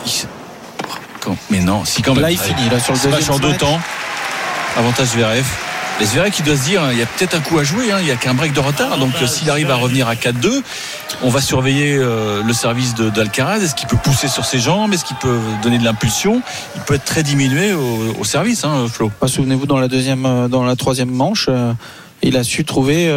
Mais non, si quand même. Là, il finit, là, sur le deuxième match en 2 temps. Avantage Zverev. Et Zverev qui doit se dire, il y a peut-être un coup à jouer, il n'y a qu'un break de retard. Donc s'il arrive à revenir à 4-2, on va surveiller le service d'Alcaraz. Est-ce qu'il peut pousser sur ses jambes? Est-ce qu'il peut donner de l'impulsion? Il peut être très diminué au service, Flo. Souvenez-vous, dans la 3e manche, il a su trouver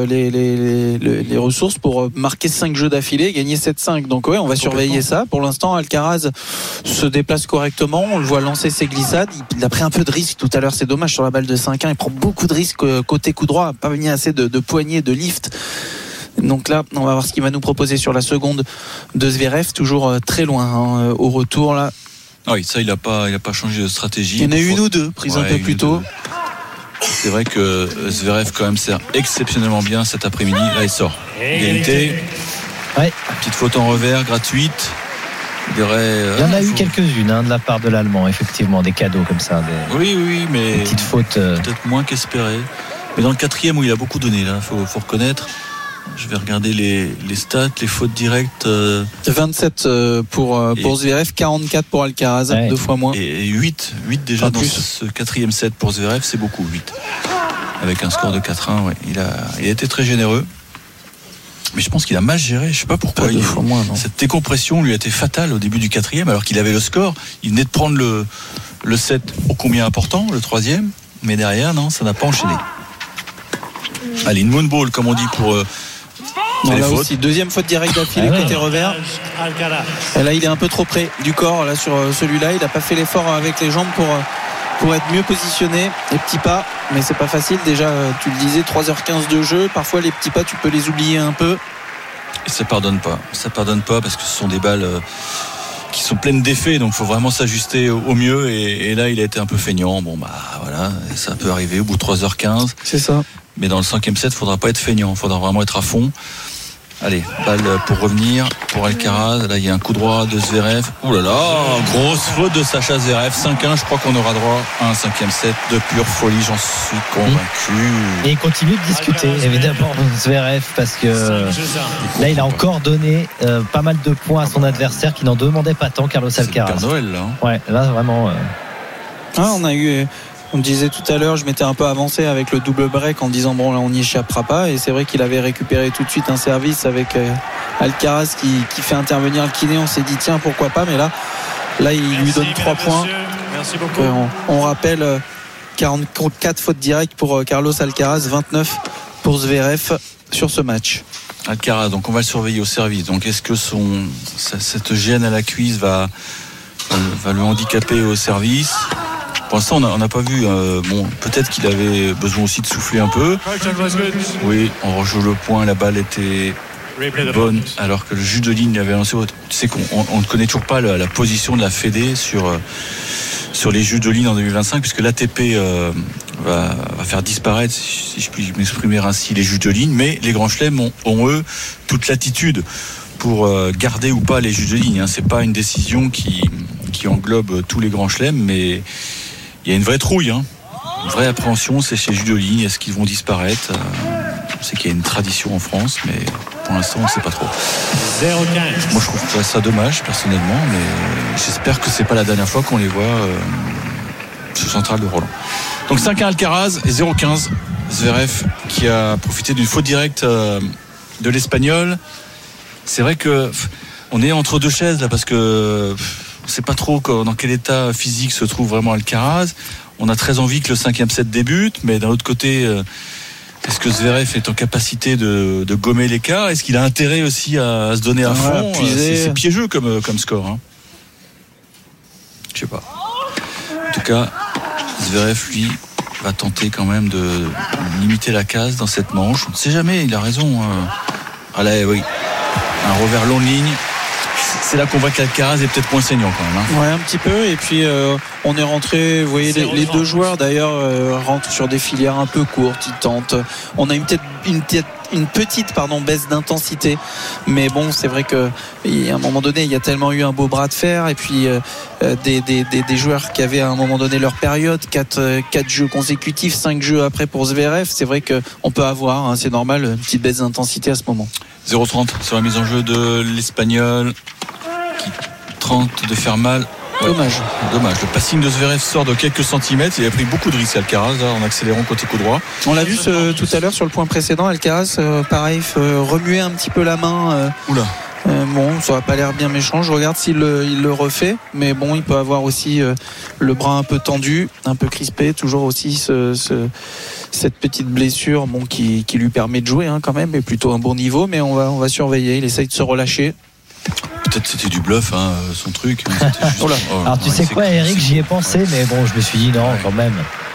les ressources pour marquer 5 jeux d'affilée et gagner 7-5. Donc on va surveiller ça. Pour l'instant, Alcaraz se déplace correctement. On le voit lancer ses glissades. Il a pris un peu de risque tout à l'heure. C'est dommage sur la balle de 5-1. Il prend beaucoup de risques côté coup droit. Pas mis assez de poignées, de lift. Donc là, on va voir ce qu'il va nous proposer sur la seconde de Zverev. Toujours très loin au retour là. Oui, ça il a pas changé de stratégie. Il y en a une ou deux prises un peu plus tôt. C'est vrai que Zverev quand même sert exceptionnellement bien cet après-midi. Là il sort. Égalité. Ouais. Petite faute en revers, gratuite. Il y en a eu quelques-unes de la part de l'Allemand, effectivement, des cadeaux comme ça. Oui, mais des petites fautes. Peut-être moins qu'espéré. Mais dans le 4e où il a beaucoup donné, là, faut reconnaître. Je vais regarder les stats, les fautes directes. 27 pour Zverev, 44 pour Alcaraz, 2 fois moins. Et 8 déjà dans ce 4e set pour Zverev, c'est beaucoup, 8. Avec un score de 4-1, il a été très généreux. Mais je pense qu'il a mal géré, je sais pas pourquoi. Cette décompression lui a été fatale au début du 4e, alors qu'il avait le score. Il venait de prendre le set ô combien important, le 3e. Mais derrière, non, ça n'a pas enchaîné. Allez, une moonball, comme on dit pour... là aussi, 2e faute directe d'affilée côté revers. Et là il est un peu trop près du corps là, sur celui-là. Il n'a pas fait l'effort avec les jambes pour être mieux positionné. Les petits pas, mais c'est pas facile. Déjà tu le disais, 3h15 de jeu. Parfois les petits pas tu peux les oublier un peu. Et ça pardonne pas parce que ce sont des balles qui sont pleines d'effets, donc il faut vraiment s'ajuster au mieux. Et là il a été un peu feignant. Voilà, ça peut arriver au bout de 3h15. C'est ça. Mais dans le 5e set, il ne faudra pas être feignant, il faudra vraiment être à fond. Allez, balle pour revenir pour Alcaraz. Là, il y a un coup droit de Zverev. Ouh là là, grosse faute de Sacha Zverev. 5-1, je crois qu'on aura droit à un 5e set de pure folie, j'en suis convaincu. Et il continue de discuter, évidemment, Zverev, parce que là, il a encore donné pas mal de points à son adversaire qui n'en demandait pas tant, Carlos Alcaraz. C'est le Père Noël, là. Ouais, là, vraiment. On disait tout à l'heure, je m'étais un peu avancé avec le double break en disant bon là on n'y échappera pas, et c'est vrai qu'il avait récupéré tout de suite un service avec Alcaraz qui fait intervenir le kiné. On s'est dit tiens pourquoi pas, mais là il lui donne 3 points. Merci beaucoup. On rappelle 44 fautes directes pour Carlos Alcaraz, 29 pour Zverev sur ce match. Alcaraz, donc on va le surveiller au service. Donc est-ce que cette gêne à la cuisse va le handicaper au service? Pour l'instant, on n'a pas vu. Peut-être qu'il avait besoin aussi de souffler un peu. Oui, on rejoue le point. La balle était bonne, alors que le juge de ligne avait lancé. Tu sais qu'on ne connaît toujours pas la position de la Fédé sur les juges de ligne en 2025, puisque l'ATP va faire disparaître, si je puis m'exprimer ainsi, les juges de ligne, mais les grands chelems ont eux toute l'attitude pour garder ou pas les juges de ligne. C'est pas une décision qui englobe tous les grands chelems, mais il y a une vraie trouille, une vraie appréhension, c'est chez les juges de ligne. Est-ce qu'ils vont disparaître? On sait qu'il y a une tradition en France, mais pour l'instant on ne sait pas trop. 0-15. Moi je trouve pas ça dommage personnellement, mais j'espère que c'est pas la dernière fois qu'on les voit sur Central de Roland. Donc 5-1 Alcaraz et 0-15 Zverev, qui a profité d'une faute directe de l'Espagnol. C'est vrai que on est entre deux chaises là, parce que on ne sait pas trop dans quel état physique se trouve vraiment Alcaraz. On a très envie que le 5e set débute, mais d'un autre côté, est-ce que Zverev est en capacité de gommer l'écart? Est-ce qu'il a intérêt aussi à se donner à fond? C'est piégeux comme score. Je sais pas. En tout cas, Zverev, lui, va tenter quand même de limiter la casse dans cette manche. On ne sait jamais, il a raison. Allez, oui. Un revers long de ligne. C'est là qu'on voit qu'Alcaraz est peut-être moins saignant quand même. Ouais, un petit peu. Et puis on est rentré, vous voyez, les deux joueurs d'ailleurs rentrent sur des filières un peu courtes, ils tentent. On a une petite baisse d'intensité, mais bon, c'est vrai que à un moment donné il y a tellement eu un beau bras de fer, et puis des joueurs qui avaient à un moment donné leur période, 4 jeux consécutifs, 5 jeux après pour Zverev. C'est vrai qu'on peut avoir, c'est normal, une petite baisse d'intensité à ce moment. 0-30 sur la mise en jeu de l'Espagnol qui tente de faire mal. Ouais. Dommage. Le passing de Zverev sort de quelques centimètres. Il a pris beaucoup de risques, Alcaraz, en accélérant côté coup droit. On l'a vu tout à l'heure sur le point précédent. Alcaraz, pareil, remuer un petit peu la main. Oula. Bon, ça n'a pas l'air bien méchant. Je regarde s'il le refait. Mais bon, il peut avoir aussi le bras un peu tendu, un peu crispé. Toujours aussi cette petite blessure qui lui permet de jouer quand même, et plutôt un bon niveau. Mais on va surveiller. Il essaye de se relâcher. Peut-être c'était du bluff, son truc. Alors tu sais quoi, Eric, j'y ai pensé, mais bon, je me suis dit non, quand même.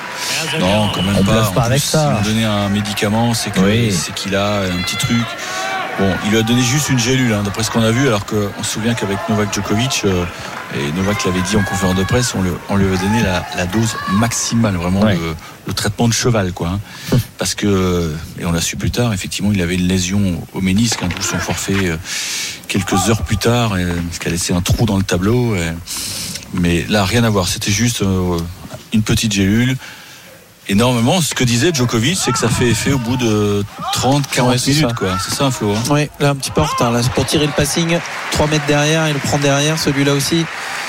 Non, quand même on pas. bluffe pas avec ça. Si on donné un médicament, c'est qu'il a un petit truc. Bon, il lui a donné juste une gélule, d'après ce qu'on a vu, alors qu'on se souvient qu'avec Novak Djokovic, et Novak l'avait dit en conférence de presse, on lui avait donné la dose maximale, vraiment le traitement de cheval, quoi. Parce que, et on l'a su plus tard, effectivement, il avait une lésion au ménisque, d'où son forfait quelques heures plus tard, ce qui a laissé un trou dans le tableau. Mais là, rien à voir, c'était juste une petite gélule. Et normalement, ce que disait Djokovic, c'est que ça fait effet au bout de 30-40 minutes, quoi. C'est ça, Flo. Oui, là un petit peu en retard. Là, pour tirer le passing, 3 mètres derrière, il le prend derrière, celui-là aussi.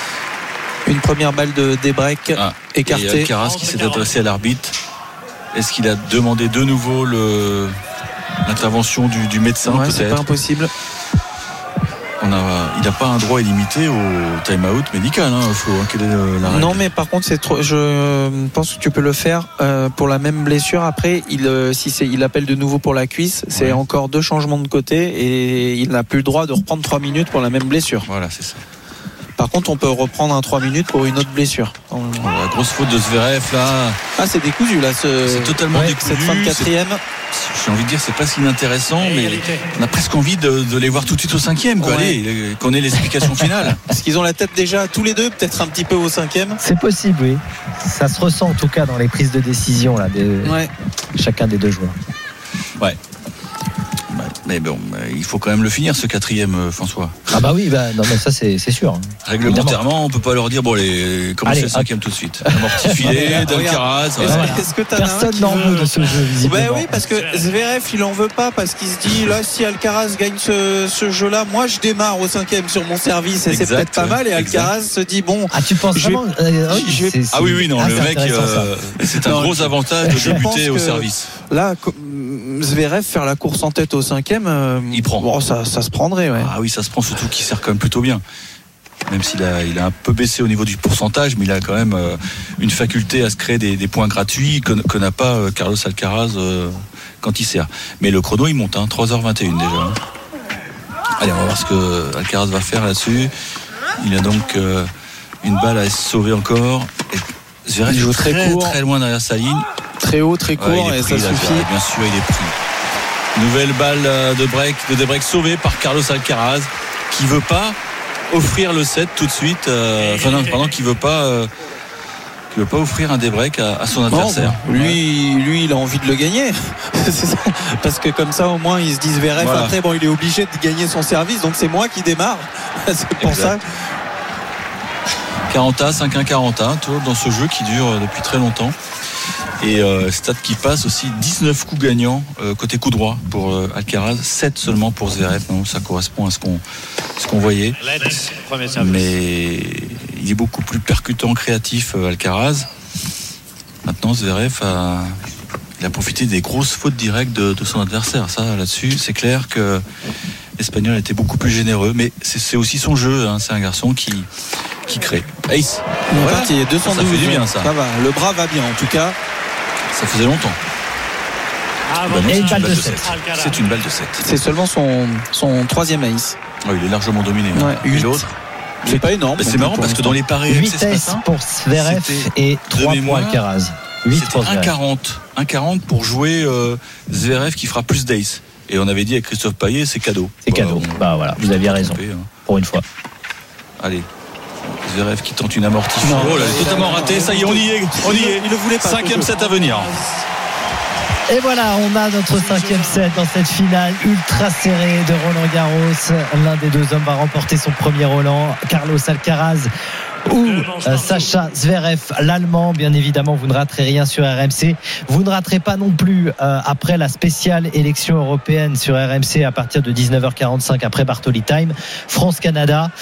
Une première balle de break écartée. Et Alcaraz qui s'est adressé à l'arbitre. Est-ce qu'il a demandé de nouveau l'intervention du médecin, peut-être? C'est pas impossible. Il n'a pas un droit illimité au time-out médical, Flo. Quelle est la règle? Non, mais par contre, je pense que tu peux le faire pour la même blessure. Après, il appelle de nouveau pour la cuisse. C'est encore 2 changements de côté, et il n'a plus le droit de reprendre 3 minutes pour la même blessure. Voilà, c'est ça. Par contre, on peut reprendre 3 minutes pour une autre blessure. La grosse faute de Zverev, là. C'est décousu, là. C'est totalement décousu. Cette fin de 4e. J'ai envie de dire, c'est presque inintéressant, mais on a presque envie de les voir tout de suite au 5e, quoi. Allez, qu'on ait l'explication finale. Est-ce qu'ils ont la tête déjà tous les deux, peut-être un petit peu au 5e? C'est possible, oui. Ça se ressent en tout cas dans les prises de décision là, de chacun des deux joueurs. Ouais. Mais bon, il faut quand même le finir, ce 4e, François. Bah oui, non, mais ça c'est sûr. Réglementairement, on peut pas leur dire commencez le 5e tout de suite. Mortifié, d'Alcaraz. Est-ce que personne n'en veut de ce jeu, visiblement? Oui, parce que Zverev, il en veut pas, parce qu'il se dit là, si Alcaraz gagne ce jeu-là, moi je démarre au 5e sur mon service, et c'est peut-être pas mal. Et Alcaraz se dit bon. Tu penses vraiment oui, non, le mec, c'est un gros avantage de débuter au service. Là, Zverev faire la course en tête au 5e, il prend. Bon, ça se prendrait. Ah oui, ça se prend, surtout qu'il sert quand même plutôt bien. Même s'il a un peu baissé au niveau du pourcentage, mais il a quand même une faculté à se créer des points gratuits que n'a pas Carlos Alcaraz quand il sert. Mais le chrono il monte, 3h21 déjà. Allez, on va voir ce que Alcaraz va faire là-dessus. Il a donc une balle à se sauver encore. Et Zverev joue très loin derrière sa ligne. Très haut, très court, et ça suffit. Bien sûr, il est pris. Nouvelle balle de break sauvée par Carlos Alcaraz, qui veut pas offrir le set tout de suite. Qui veut pas offrir un débreak à son adversaire. Lui, il a envie de le gagner. C'est ça. Parce que comme ça, au moins, il se dit Zverev. Voilà. Après, il est obligé de gagner son service, donc c'est moi qui démarre. C'est pour ça. 40A, 5-1, 40A, toujours dans ce jeu qui dure depuis très longtemps. Et stade qui passe aussi 19 coups gagnants côté coup droit pour Alcaraz, 7 seulement pour Zverev. Non, ça correspond à ce qu'on voyait. Mais il est beaucoup plus percutant, créatif, Alcaraz. Maintenant, Zverev il a profité des grosses fautes directes de son adversaire. Ça, là-dessus, c'est clair que l'Espagnol était beaucoup plus généreux. Mais c'est aussi son jeu. Hein. C'est un garçon qui crée. Ace. Voilà. Parti, 212. Ça fait du bien, ça. Ça va. Le bras va bien, en tout cas. Ça faisait longtemps. Et une balle de 7. C'est une balle de 7. C'est seulement son troisième ace. Oh, il est largement dominé. Ouais, et l'autre, c'est pas énorme. C'est marrant parce que dans les paris 8 aces pour Zverev et 3 pour Alcaraz. 8 pour Zverev. 1,40 pour jouer Zverev qui fera plus d'ace. Et on avait dit avec Christophe Payet, c'est cadeau. C'est cadeau. Voilà, vous aviez raison. Pour une fois. Allez. Zverev qui tente une amortition. Oh là, il est totalement raté. Ça y est, on y est. Il le voulait pas. 5e set à venir. Et voilà, on a notre 5e set dans cette finale ultra serrée de Roland-Garros. L'un des deux hommes va remporter son premier Roland, Carlos Alcaraz ou Sacha Zverev, l'Allemand. Bien évidemment, vous ne raterez rien sur RMC. Vous ne raterez pas non plus après la spéciale élection européenne sur RMC à partir de 19h45 après Bartoli Time. France-Canada,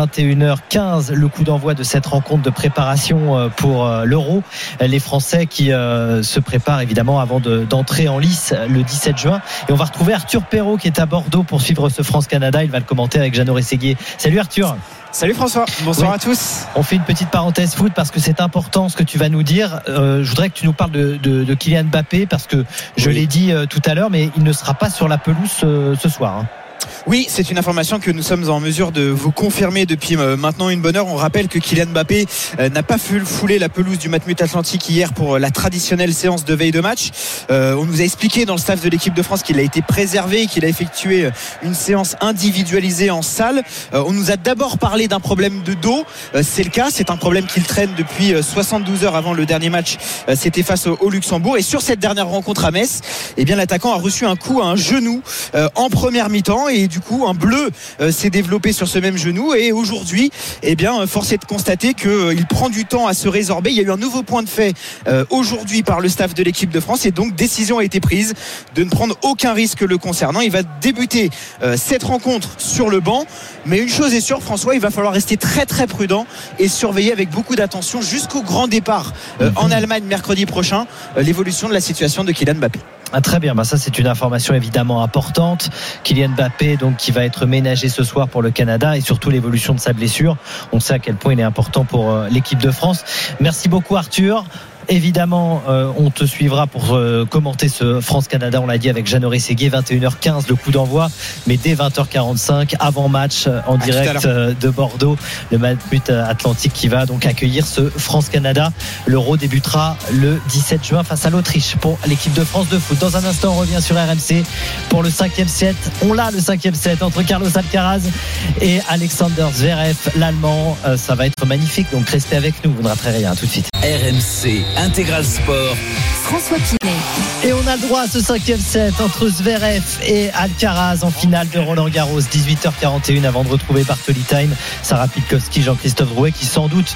21h15, le coup d'envoi de cette rencontre de préparation pour l'Euro. Les Français qui se préparent évidemment avant d'entrer en lice le 17 juin. Et on va retrouver Arthur Perrault qui est à Bordeaux pour suivre ce France-Canada. Il va le commenter avec Jeannot Rességuier. Salut Arthur. Salut François, bonsoir à tous. On fait une petite parenthèse foot parce que c'est important ce que tu vas nous dire. Je voudrais que tu nous parles de Kylian Mbappé parce que je l'ai dit tout à l'heure, mais il ne sera pas sur la pelouse ce soir. Oui, c'est une information que nous sommes en mesure de vous confirmer depuis maintenant une bonne heure. On rappelle que Kylian Mbappé n'a pas foulé la pelouse du Matmut Atlantique hier pour la traditionnelle séance de veille de match. On nous a expliqué dans le staff de l'équipe de France qu'il a été préservé et qu'il a effectué une séance individualisée en salle. On nous a d'abord parlé d'un problème de dos. C'est le cas, c'est un problème qu'il traîne depuis 72 heures avant le dernier match. C'était face au Luxembourg. Et sur cette dernière rencontre à Metz, eh bien, l'attaquant a reçu un coup à un genou en première mi-temps. Et du coup, un bleu s'est développé sur ce même genou. Et aujourd'hui, eh bien, force est de constater qu'il prend du temps à se résorber. Il y a eu un nouveau point de fait aujourd'hui par le staff de l'équipe de France. Et donc, décision a été prise de ne prendre aucun risque le concernant. Il va débuter cette rencontre sur le banc. Mais une chose est sûre, François, il va falloir rester très très prudent et surveiller avec beaucoup d'attention jusqu'au grand départ en Allemagne mercredi prochain l'évolution de la situation de Kylian Mbappé. Très bien, ça c'est une information évidemment importante. Kylian Mbappé donc qui va être ménagé ce soir pour le Canada et surtout l'évolution de sa blessure. On sait à quel point il est important pour l'équipe de France. Merci beaucoup Arthur. Évidemment, on te suivra pour commenter ce France-Canada, on l'a dit avec Jeannot Rességuier, 21h15 le coup d'envoi, mais dès 20h45 avant match en direct de Bordeaux, le Matmut Atlantique qui va donc accueillir ce France-Canada. L'Euro débutera le 17 juin face à l'Autriche pour l'équipe de France de foot. Dans un instant, on revient sur RMC pour le 5e set. On l'a le 5e set entre Carlos Alcaraz et Alexander Zverev, l'Allemand. Ça va être magnifique, donc restez avec nous, vous ne raterez rien. Tout de suite. RMC Intégral Sport. François Pinet. Et on a le droit à ce 5e set entre Zverev et Alcaraz en finale de Roland-Garros, 18h41 avant de retrouver Bartoli Time, Sarah Pitkowski, Jean-Christophe Drouet qui sans doute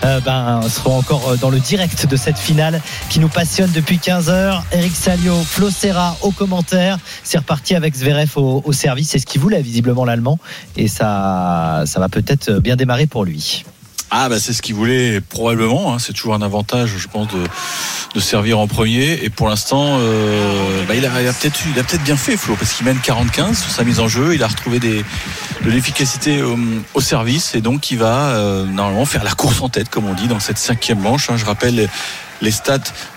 seront encore dans le direct de cette finale qui nous passionne depuis 15h. Eric Salio, Flo Serra au commentaire. C'est reparti avec Zverev au service, c'est ce qu'il voulait visiblement l'Allemand et ça va peut-être bien démarrer pour lui. C'est ce qu'il voulait probablement, c'est toujours un avantage je pense de servir en premier et pour l'instant il a peut-être bien fait Flo parce qu'il mène 40-15 sur sa mise en jeu, il a retrouvé de l'efficacité au service et donc il va normalement faire la course en tête comme on dit dans cette 5e manche. Je rappelle les stats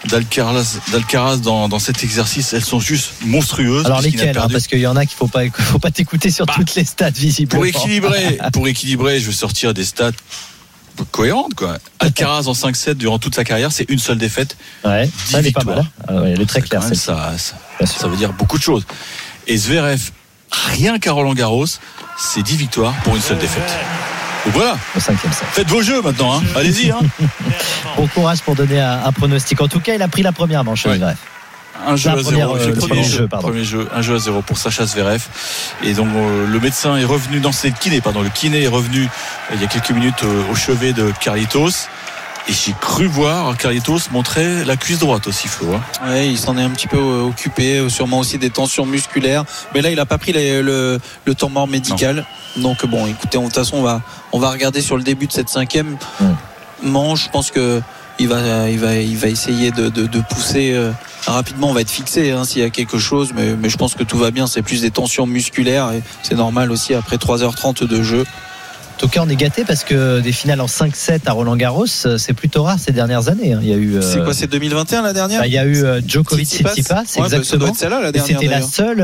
d'Alcaraz dans cet exercice, elles sont juste monstrueuses. Alors lesquelles parce qu'il y en a qu'il faut pas t'écouter sur toutes les stats visiblement. Pour équilibrer, je vais sortir des stats cohérente quoi. Alcaraz en 5-7 durant toute sa carrière, c'est une seule défaite. Ouais, ça elle est pas mal. Elle est très claire. Ça veut dire beaucoup de choses. Et Zverev, rien qu'à Roland-Garros, c'est 10 victoires pour une seule défaite. Donc voilà, au 5e set. Faites vos jeux maintenant, hein. Allez-y. Hein. Bon courage pour donner un pronostic. En tout cas, il a pris la première manche, Zverev. Un jeu à 0, premier jeu, un jeu à 0 pour Sacha Zverev. Et donc le médecin est revenu dans le kiné est revenu il y a quelques minutes au chevet de Carlitos. Et j'ai cru voir Carlitos montrer la cuisse droite aussi, Flo. Hein. Ouais, il s'en est un petit peu occupé, sûrement aussi des tensions musculaires. Mais là, il n'a pas pris le temps mort médical. Non. Donc bon, écoutez, de toute façon, on va regarder sur le début de cette 5e manche. Je pense que il va essayer de pousser rapidement. On va être fixé s'il y a quelque chose, mais je pense que tout va bien. C'est plus des tensions musculaires et c'est normal aussi après 3h30 de jeu. En tout cas, on est gâté parce que des finales en 5-7 à Roland-Garros, c'est plutôt rare ces dernières années. Il y a eu. C'est quoi, c'est 2021 la dernière? Il y a eu Djokovic-Tsitsipas, exactement. Ça doit être celle-là la dernière. C'était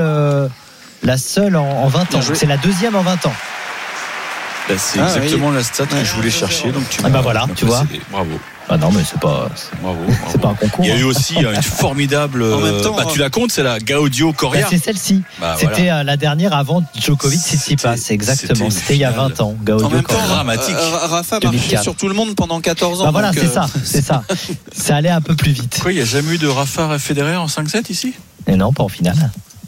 la seule en 20 ans. C'est la deuxième en 20 ans. C'est exactement la stat que je voulais chercher. Donc tu voilà, tu vois. Bravo. Ah non, mais c'est pas un concours. Il y a eu aussi une formidable. En même temps, tu la comptes, c'est la Gaudio Coria. C'est celle-ci. C'était la dernière avant Djokovic-Tsitsipas. Exactement. C'était il y a 20 ans. Gaudio Coria. Dramatique. Rafa marchait sur tout le monde pendant 14 ans. Voilà, c'est ça. Ça allait un peu plus vite. Quoi, il n'y a jamais eu de Rafa Federer en 5-7 ici? Et non, pas en finale.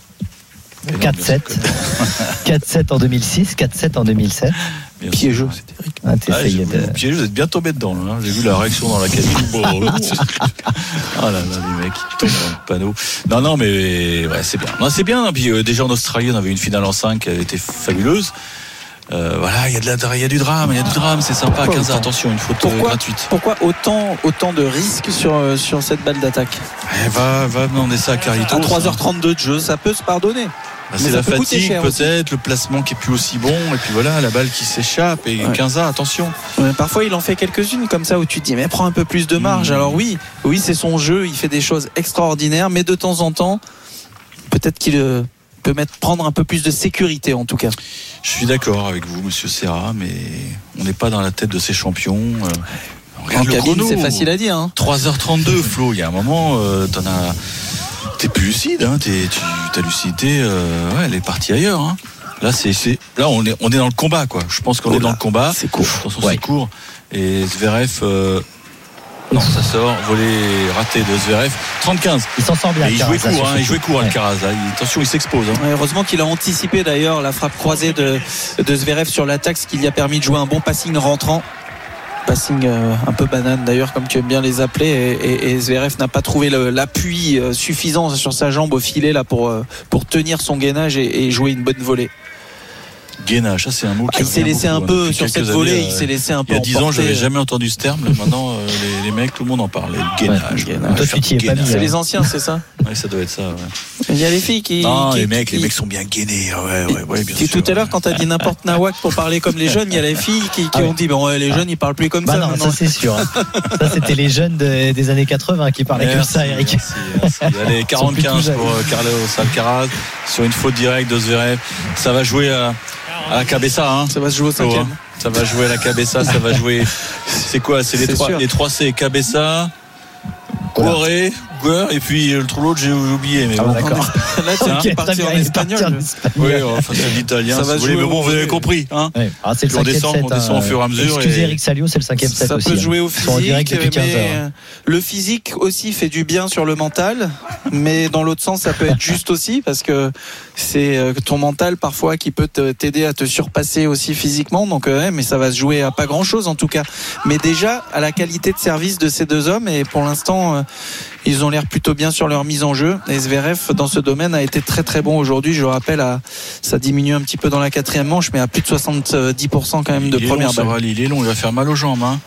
4-7. 4-7 en 2006, 4-7 en 2007. Piégeux. Piégeux, vous êtes bien tombé dedans. Là. J'ai vu la réaction dans la cabine. Oh là là, les mecs qui tombent dans le panneau. Non, mais ouais, c'est bien. Non, c'est bien. Puis déjà en Australie, on avait une finale en 5 qui avait été fabuleuse. Voilà, il y a du drame, c'est sympa. 15 ans, attention, une faute gratuite. Pourquoi autant de risques sur cette balle d'attaque? Va demander ça à Carlitos. À 3h32 de jeu, ça peut se pardonner. C'est la fatigue peut-être, le placement qui est plus aussi bon, et puis voilà, la balle qui s'échappe, et 15 ans, attention. Parfois il en fait quelques-unes comme ça où tu te dis mais prends un peu plus de marge. Alors oui c'est son jeu, il fait des choses extraordinaires, mais de temps en temps peut-être qu'il peut prendre un peu plus de sécurité en tout cas. Je suis d'accord avec vous, monsieur Serra, mais on n'est pas dans la tête de ces champions. En cabine, c'est facile à dire. 3h32, Flo, il y a un moment, t'es plus lucide, ta lucidité, elle est partie ailleurs. Hein. Là, là, on est dans le combat, quoi. Je pense qu'on est dans le combat. C'est court. Attention, c'est court. Et Zverev, non, ça sort, volé raté de Zverev. 30-15. Il s'en sort bien. Il jouait court, Alcaraz. Attention, il s'expose. Hein. Heureusement qu'il a anticipé d'ailleurs la frappe croisée de Zverev sur l'attaque, ce qui lui a permis de jouer un bon passing rentrant. Passing un peu banane d'ailleurs, comme tu aimes bien les appeler, et Zverev n'a pas trouvé l'appui suffisant sur sa jambe au filet là pour tenir son gainage et jouer une bonne volée. Gainage, ça c'est un mot qui il s'est laissé un peu sur cette volée, il s'est laissé un peu. Il y a 10 ans, je n'avais jamais entendu ce terme. Maintenant, les mecs, tout le monde en parle. Gainage. C'est les anciens, c'est ça? Oui, ça doit être ça. Ouais. Il y a les filles qui. Non, les mecs sont bien gainés. Ouais, bien sûr. Tout à l'heure, quand tu as dit n'importe nawak pour parler comme les jeunes, il y a les filles qui ont dit les jeunes ils parlent plus comme ça. Non, ça c'est sûr. Ça c'était les jeunes des années 80 qui parlaient comme ça, Eric. Allez, 40-15 pour Carlos Alcaraz sur une faute directe de Zverev. Ça va jouer à la Cabessa, hein. Ça va se jouer au 5e. Ça va jouer à la Cabessa, ça va jouer. C'est quoi? C'est les 3 C. Cabessa, Guerre, et puis l'autre j'ai oublié. Mais bon, d'accord. Là, tu es parti en espagnol. Oui, enfin c'est l'italien. Si vous voulez, mais bon, vous avez compris. Hein. Ouais. C'est le 5e set. On descend au fur et à mesure. Excusez Eric Salio, c'est le 5e set aussi. Ça peut jouer au physique, mais le physique aussi fait du bien sur le mental, mais dans l'autre sens, ça peut être juste aussi parce que c'est ton mental parfois qui peut t'aider à te surpasser aussi physiquement. Donc, mais ça va se jouer à pas grand-chose en tout cas. Mais déjà à la qualité de service de ces deux hommes, et pour l'instant, ils ont l'air plutôt bien sur leur mise en jeu. Et Zverev dans ce domaine a été très très bon aujourd'hui. Je le rappelle, ça diminue un petit peu dans la 4e manche, mais à plus de 70% quand même de première balle. Il est long, il va faire mal aux jambes. Hein.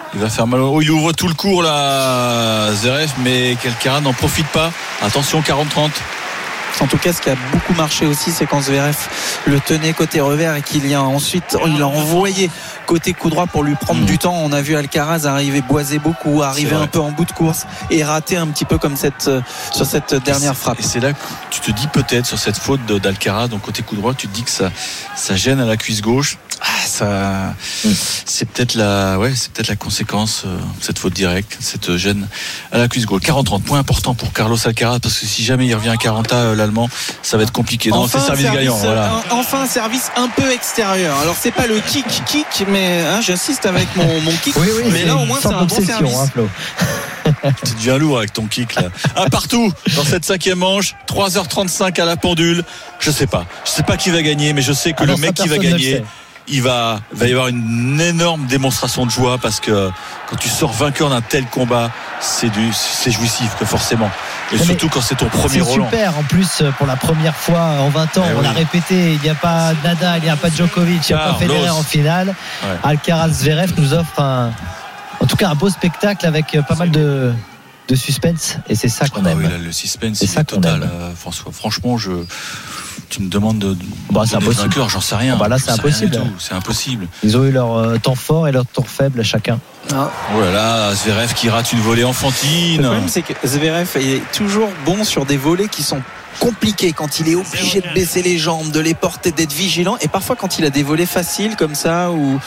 Il ouvre tout le cours là, Zverev, mais Alcaraz n'en profite pas. Attention, 40-30. En tout cas, ce qui a beaucoup marché aussi, c'est quand Zverev le tenait côté revers et qu'il y a ensuite, il a envoyé côté coup droit pour lui prendre du temps. On a vu Alcaraz arriver boiser beaucoup, arriver un peu en bout de course et rater un petit peu comme sur cette dernière frappe. Et c'est là que tu te dis peut-être sur cette faute d'Alcaraz, donc côté coup droit, tu te dis que ça gêne à la cuisse gauche. c'est peut-être la conséquence cette faute directe, cette gêne à la cuisse gauche. 40-30, point important pour Carlos Alcaraz, parce que si jamais il revient à 40 l'Allemand, ça va être compliqué. Non, c'est service gagnant. Voilà. Enfin un service un peu extérieur. Alors c'est pas le kick, mais j'insiste avec mon kick. Oui, mais là au moins c'est un bon service. Flo. Tu deviens lourd avec ton kick là. Partout dans cette 5e manche, 3h35 à la pendule. Je sais pas qui va gagner, mais je sais que le mec qui va gagner, il va y avoir une énorme démonstration de joie, parce que quand tu sors vainqueur d'un tel combat, c'est jouissif, que forcément. Et surtout quand c'est ton premier Roland. C'est super, en plus pour la première fois en 20 ans, on l'a répété, il n'y a pas Nadal, il n'y a pas Djokovic, il n'y a pas Federer en finale. Alcaraz Zverev nous offre en tout cas un beau spectacle avec pas mal de suspense, et c'est ça qu'on aime. Oui, là, le suspense c'est total, François. Franchement, tu me demandes de c'est impossible. Vainqueur, j'en sais rien. Là c'est impossible. C'est impossible. Ils ont eu leur temps fort et leur temps faible chacun. Oh là là, Zverev qui rate une volée enfantine. Le problème, c'est que Zverev est toujours bon sur des volées qui sont compliqué, quand il est obligé de baisser les jambes, de les porter, d'être vigilant, et parfois quand il a des volets faciles comme ça, où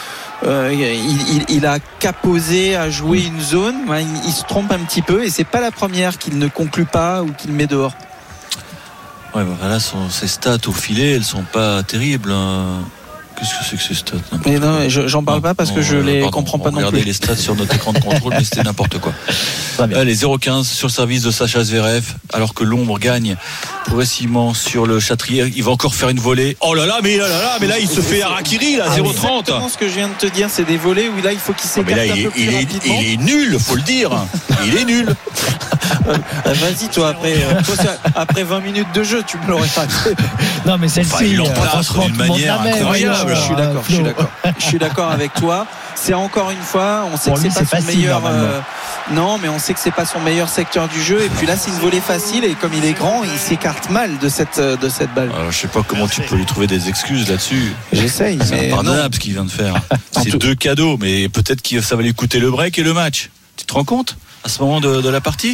il a qu'à poser, à jouer une zone, il se trompe un petit peu, et c'est pas la première qu'il ne conclut pas ou qu'il met dehors. Ouais, là ses stats au filet, elles sont pas terribles. Qu'est-ce que c'est que ces stats? Mais non, j'en parle pas parce que je les comprends pas non plus. Regardez les stats sur notre écran de contrôle, mais c'était n'importe quoi. Allez, 0-15 sur le service de Sacha Zverev, alors que l'ombre gagne progressivement sur le Châtrier. Il va encore faire une volée. Oh là là, mais là, il se fait harakiri, là, 0-30. Exactement ce que je viens de te dire, c'est des volées où là, il faut qu'il s'écarte un peu plus rapidement. Il est nul, faut le dire. Il est nul. Vas-y, toi, après 20 minutes de jeu, tu me l'aurais pas fait. Non, mais celle-ci, il l'emplace d'une manière incroyable. Je suis d'accord avec toi. C'est encore une fois, on sait que c'est pas son meilleur. Non, mais on sait que c'est pas son meilleur secteur du jeu. Et puis là, c'est une volée facile, et comme il est grand, il s'écarte mal de cette balle. Alors, je sais pas comment tu peux lui trouver des excuses là-dessus. J'essaye. C'est impardonnable ce qu'il vient de faire. C'est deux cadeaux, mais peut-être que ça va lui coûter le break et le match. Tu te rends compte à ce moment de la partie?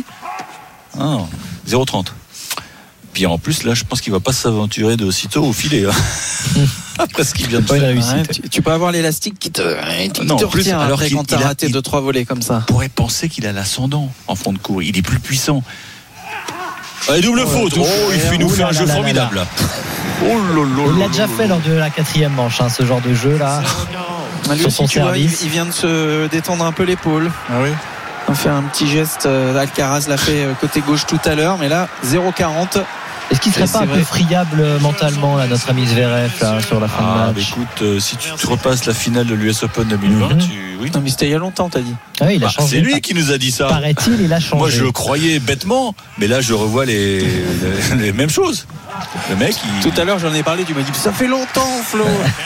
0-30. Puis en plus, là, je pense qu'il va pas s'aventurer de sitôt au filet. Après ce qu'il vient de faire. Tu peux avoir l'élastique qui te retient après quand t'as raté 2-3 volets comme ça. On pourrait penser qu'il a l'ascendant en fond de cours. Il est plus puissant. Allez, double faute. Il nous fait un jeu formidable. Il l'a déjà fait lors de la 4e manche, ce genre de jeu là. Sur son service. Il vient de se détendre un peu l'épaule. Ah oui. On fait un petit geste. Alcaraz l'a fait côté gauche tout à l'heure, mais là 0-40. Est-ce qu'il serait pas un peu friable mentalement là, notre ami Zverev là, sur la fin de match? Écoute, si tu repasses la finale de l'US Open 2020, oui. Non, mais c'était il y a longtemps, t'as dit. Ah oui, il a changé. C'est lui qui nous a dit ça. Paraît-il, il a changé. Moi, je le croyais bêtement, mais là, je revois les mêmes choses. Le mec, tout à l'heure, j'en ai parlé, tu m'as dit ça fait longtemps, Flo.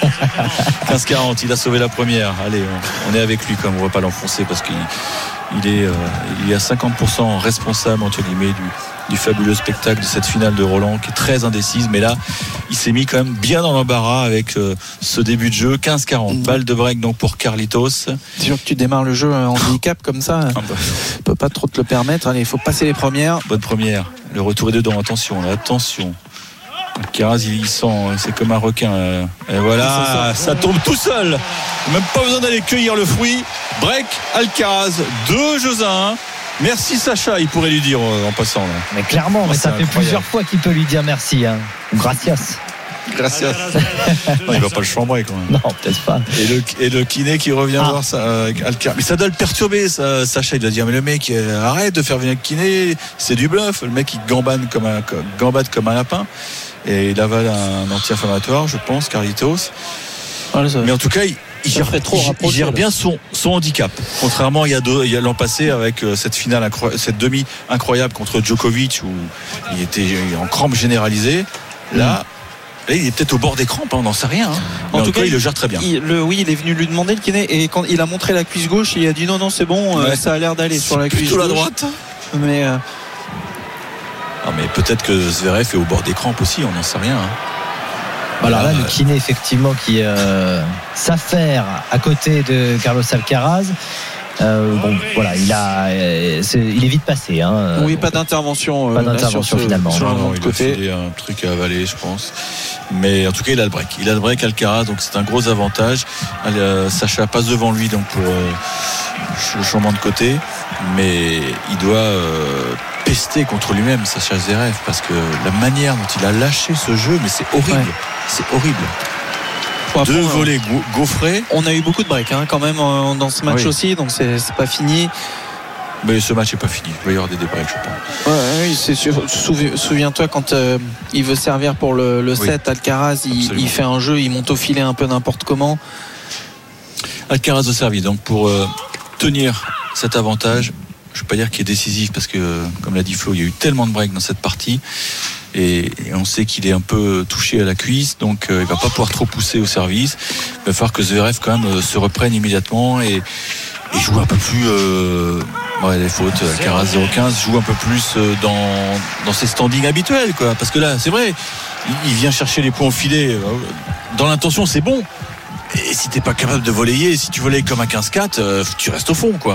15-40, il a sauvé la première. Allez, on est avec lui, comme on va pas l'enfoncer, parce qu'il est à 50% responsable entre guillemets du fabuleux spectacle de cette finale de Roland qui est très indécise, mais là il s'est mis quand même bien dans l'embarras avec ce début de jeu. 15-40, balle de break donc pour Carlitos. C'est sûr que tu démarres le jeu en handicap comme ça, tu peux pas trop te le permettre. Allez, il faut passer les premières. Bonne première, le retour est dedans, attention. Alcaraz, il sent, c'est comme un requin. Et voilà, ça tombe tout seul. Même pas besoin d'aller cueillir le fruit. Break, Alcaraz, 2 jeux à 1. Merci Sacha, il pourrait lui dire en passant. Là. Mais clairement, mais ça fait plusieurs fois qu'il peut lui dire merci. Gracias. Non, il va pas le chambrer quand même. Non, peut-être pas. Et le kiné qui revient voir ça, Alcaraz. Mais ça doit le perturber, ça, Sacha. Il doit dire mais le mec, arrête de faire venir le kiné, c'est du bluff. Le mec, il gambade comme un lapin. Et il avale un anti-inflammatoire, je pense, Carlitos. Mais en tout cas, il gère bien son handicap. Contrairement il y a l'an passé avec cette finale, cette demi incroyable contre Djokovic où il était en crampe généralisée. Là, il est peut-être au bord des crampes, on n'en sait rien. En tout cas, il le gère très bien. Il est venu lui demander le kiné, et quand il a montré la cuisse gauche, il a dit non, c'est bon, ça a l'air d'aller sur la cuisse gauche. Plutôt la droite. Mais mais peut-être que Zverev est au bord des crampes aussi, on n'en sait rien. Alors là, le kiné effectivement qui s'affaire à côté de Carlos Alcaraz. Bon, voilà, il est vite passé. Oui, pas d'intervention. Pas d'intervention finalement. Il a filé un truc à avaler, je pense. Mais en tout cas, il a le break. Il a le break, Alcaraz, donc c'est un gros avantage. Sacha passe devant lui, donc pour le changement de côté. Mais il doit pester contre lui-même, Sacha Zverev, parce que la manière dont il a lâché ce jeu, mais c'est horrible. Ouais. C'est horrible. Deux volets gaufrés. On a eu beaucoup de breaks quand même dans ce match aussi, donc c'est pas fini. Mais ce match n'est pas fini. Il va y avoir des breaks, je pense. Oui, c'est sûr. Souviens-toi quand il veut servir pour le set, Alcaraz, il fait un jeu, il monte au filet un peu n'importe comment. Alcaraz au service. Donc pour tenir cet avantage, je ne vais pas dire qu'il est décisif parce que, comme l'a dit Flo, il y a eu tellement de breaks dans cette partie. Et on sait qu'il est un peu touché à la cuisse, donc il va pas pouvoir trop pousser au service. Il va falloir que Zverev quand même se reprenne immédiatement et joue un peu plus les fautes. Alcaraz 0-15 joue un peu plus dans ses standings habituels, quoi. Parce que là, c'est vrai, il vient chercher les points au filet. Dans l'intention, c'est bon. Et si t'es pas capable de voleyer, si tu voleys comme un 15-4, tu restes au fond, quoi.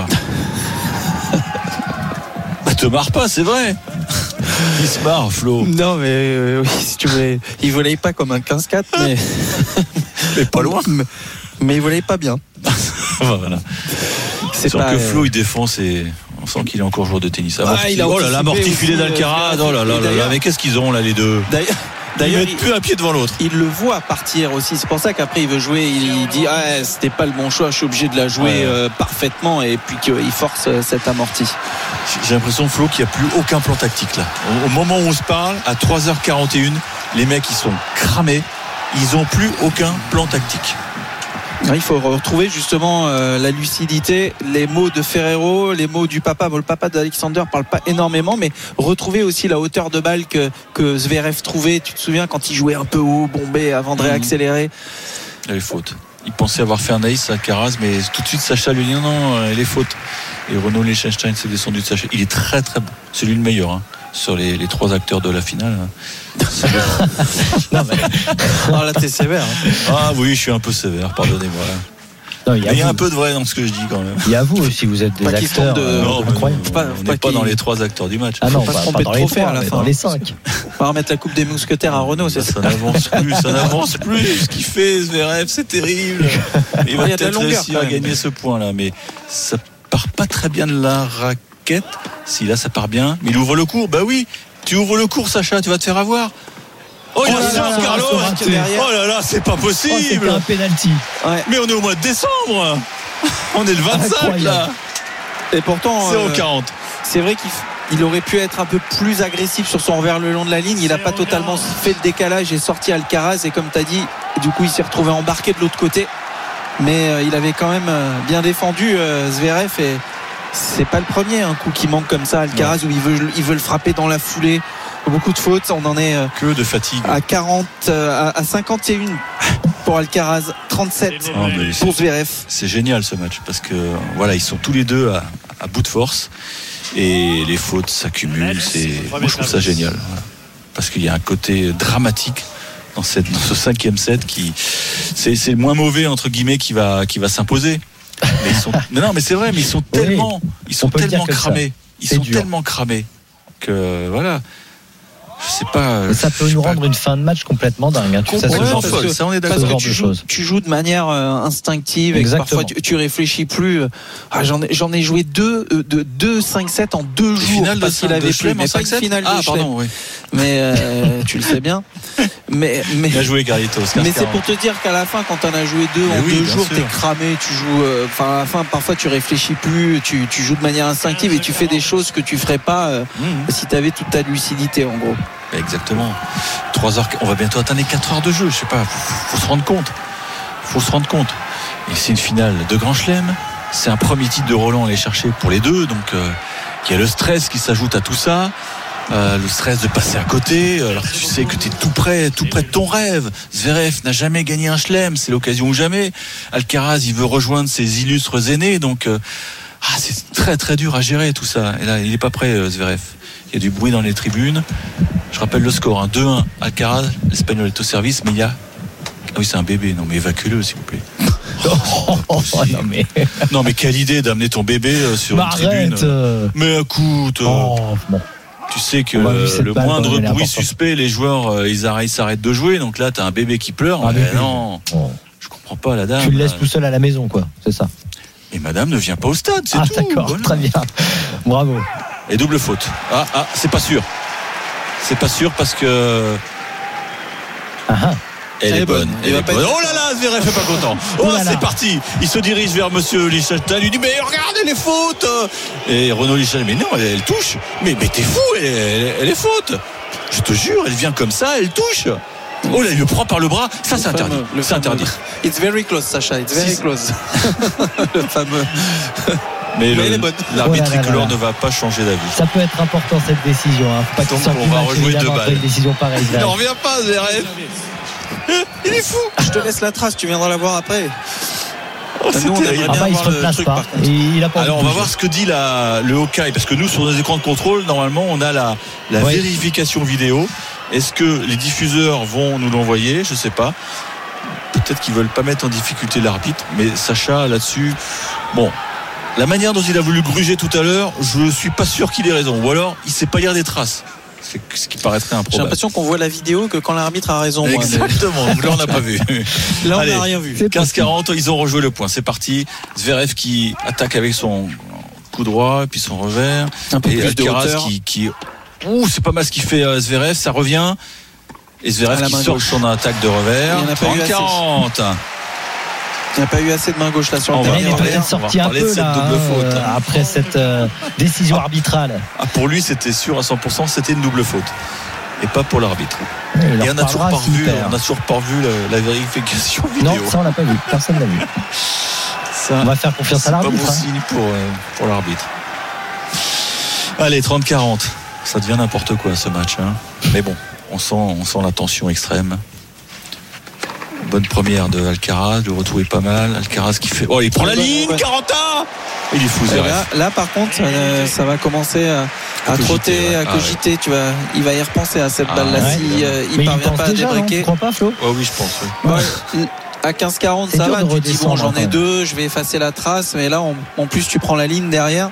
Te marre pas, c'est vrai. Il se marre, Flo. Non, mais oui, si tu voulais, il volait pas comme un 15-4, mais pas loin. Mais il volait pas bien. Voilà. C'est pas que Flo, il défend, on sent qu'il est encore joueur de tennis. L'amorti filet d'Alcaraz. Oh là là, mais qu'est-ce qu'ils ont là, les deux? D'ailleurs, il met plus un pied devant l'autre. Il le voit partir aussi. C'est pour ça qu'après il veut jouer. Il dit c'était pas le bon choix. Je suis obligé de la jouer parfaitement. Et puis qu'il force cet amorti. J'ai l'impression, Flo, qu'il n'y a plus aucun plan tactique là. Au moment où on se parle, à 3h41, les mecs ils sont cramés. Ils n'ont plus aucun plan tactique. Il faut retrouver justement la lucidité, les mots de Ferrero, les mots du papa. Bon, le papa d'Alexander parle pas énormément, mais retrouver aussi la hauteur de balle que Zverev trouvait. Tu te souviens quand il jouait un peu haut, bombé, avant de réaccélérer. Il avait faute. Il pensait avoir fait un ace à Caraz, mais tout de suite Sacha lui dit non, il est faute. Et Renaud Liechtenstein s'est descendu de Sacha. Il est très très bon. C'est lui le meilleur sur les trois acteurs de la finale. Non, mais... là t'es sévère. Ah oui, je suis un peu sévère, pardonnez-moi. Non, il y a un peu de vrai dans ce que je dis quand même. Il y a vous aussi, vous êtes des acteurs incroyables. On n'est pas dans les trois acteurs du match. Ah non, pas dans les trois, mais dans les 5. On va remettre la coupe des mousquetaires à Renaud, c'est ça. Ça n'avance plus. Ce qu'il fait, Zverev, c'est terrible. Il va peut-être réussir à gagner ce point-là, mais ça part pas très bien de la raquette. Si là, ça part bien, mais il ouvre le cours. Bah oui, tu ouvres le cours, Sacha, tu vas te faire avoir. Oh là, Carlos! Oh là là, c'est pas possible! C'était un penalty. Ouais. Mais on est au mois de décembre! On est le 25 là! Et pourtant, 0-40. C'est vrai qu'il aurait pu être un peu plus agressif sur son revers le long de la ligne. Il n'a pas totalement fait le décalage et sorti Alcaraz. Et comme tu as dit, du coup, il s'est retrouvé embarqué de l'autre côté. Mais il avait quand même bien défendu Zverev. Et c'est pas le premier coup qui manque comme ça, Alcaraz, où il veut le frapper dans la foulée. Beaucoup de fautes, on en est que de fatigue à 51 pour Alcaraz, 37 pour Zverev. C'est génial ce match parce que voilà, ils sont tous les deux à bout de force et les fautes s'accumulent. Moi je trouve ça génial parce qu'il y a un côté dramatique dans ce 5e set qui c'est le moins mauvais entre guillemets qui va s'imposer. Mais non, mais c'est vrai, mais ils sont tellement cramés. Ils sont tellement cramés que voilà. Je sais pas. Ça peut nous rendre une fin de match complètement dingue. Ça on est d'accord. Parce que tu joues de manière instinctive. Exactement. Et parfois tu réfléchis plus. J'en ai joué 2 5-7 en 2 jours. Finale parce qu'il avait plus, mais pas une finale de pardon, oui. Mais tu le sais bien. Mais il a joué Garritos. Mais c'est pour te dire qu'à la fin, quand t'en as joué 2 en 2 jours, t'es cramé. Tu joues. À la fin, parfois tu réfléchis plus. Tu joues de manière instinctive et tu fais des choses que tu ferais pas si t'avais toute ta lucidité en gros. Exactement. 3 heures, on va bientôt atteindre les 4 heures de jeu. Je sais pas, faut se rendre compte. Et c'est une finale de Grand Chelem. C'est un premier titre de Roland à aller chercher pour les deux. Donc, il y a le stress qui s'ajoute à tout ça. Le stress de passer à côté. Alors tu sais que tu es tout près de ton rêve. Zverev n'a jamais gagné un Chelem. C'est l'occasion ou jamais. Alcaraz, il veut rejoindre ses illustres aînés. Donc, c'est très très dur à gérer tout ça. Et là, il n'est pas prêt, Zverev. Il y a du bruit dans les tribunes. Je rappelle le score, 2-1 Alcaraz, l'Espagnol est au service, mais il y a... Ah oui, c'est un bébé, non mais évacue-le s'il vous plaît. Non mais quelle idée d'amener ton bébé sur une tribune. Mais écoute, bon. Tu sais que le moindre bruit suspect, les joueurs ils s'arrêtent de jouer. Donc là, t'as un bébé qui pleure. Non, je comprends pas la dame. Tu le laisses tout seul à la maison, quoi. C'est ça. Et madame ne vient pas au stade, c'est tout. D'accord, voilà. Très bien. Bravo. Et double faute. C'est pas sûr. C'est pas sûr parce que. Elle est bonne. Oh là là, Zverev est pas content. C'est parti. Il se dirige vers monsieur Liechtenstein. Il lui dit mais regardez les fautes. Et Renaud Liechtenstein, mais non, elle touche. Mais t'es fou, elle est faute. Je te jure, elle vient comme ça, elle touche. Oh là, il le prend par le bras. Ça, c'est interdit. C'est interdit. It's very close, Sacha. It's very close. Le fameux. Mais l'arbitre tricolore ne va pas changer d'avis. Ça peut être important cette décision. Faut pas qu'il sorte on va rejouer 2 balles. Une décision pareille. Il n'en revient pas, Zverev. Il est fou. Je te laisse la trace, tu viendras la voir après. Il se replace pas. Alors on va voir ce que dit le Hawkeye, parce que nous sur nos écrans de contrôle normalement on a la vérification vidéo. Est-ce que les diffuseurs vont nous l'envoyer? Je sais pas. Peut-être qu'ils veulent pas mettre en difficulté l'arbitre, mais Sacha là-dessus, bon, la manière dont il a voulu gruger tout à l'heure, je suis pas sûr qu'il ait raison, ou alors il sait pas lire des traces. C'est ce qui paraîtrait improbable. J'ai l'impression qu'on voit la vidéo que quand l'arbitre a raison. Exactement. Là, on n'a pas vu. Là, on n'a rien vu. 15-40, ils ont rejoué le point. C'est parti. Zverev qui attaque avec son coup droit et puis son revers. Un peu plus de hauteur. qui c'est pas mal ce qu'il fait Zverev. Ça revient. Et Zverev qui sort son attaque de revers. 30-40. Il n'y a pas eu assez de main gauche là sur le terrain. Il est peut-être sorti un peu là, après cette décision arbitrale. Pour lui, c'était sûr à 100%, c'était une double faute. Et pas pour l'arbitre. Et on n'a toujours pas revu la vérification vidéo. Non, ça on l'a pas vu. Personne l'a vu. On va faire confiance à l'arbitre. C'est pas bon signe pour l'arbitre. Allez, 30-40. Ça devient n'importe quoi ce match. Mais bon, on sent la tension extrême. Bonne première de Alcaraz, le retour est pas mal. Alcaraz qui fait. Il prend la ligne, 40 ans. Il est fou, là par contre, ça va commencer à trotter, à cogiter. Il va y repenser à cette balle-là si il parvient pas à débriquer. Tu crois pas, Flo? Oui, je pense. Oui. À 15-40, ça va. Tu dis j'en ai 2, je vais effacer la trace, mais là, en plus, tu prends la ligne derrière.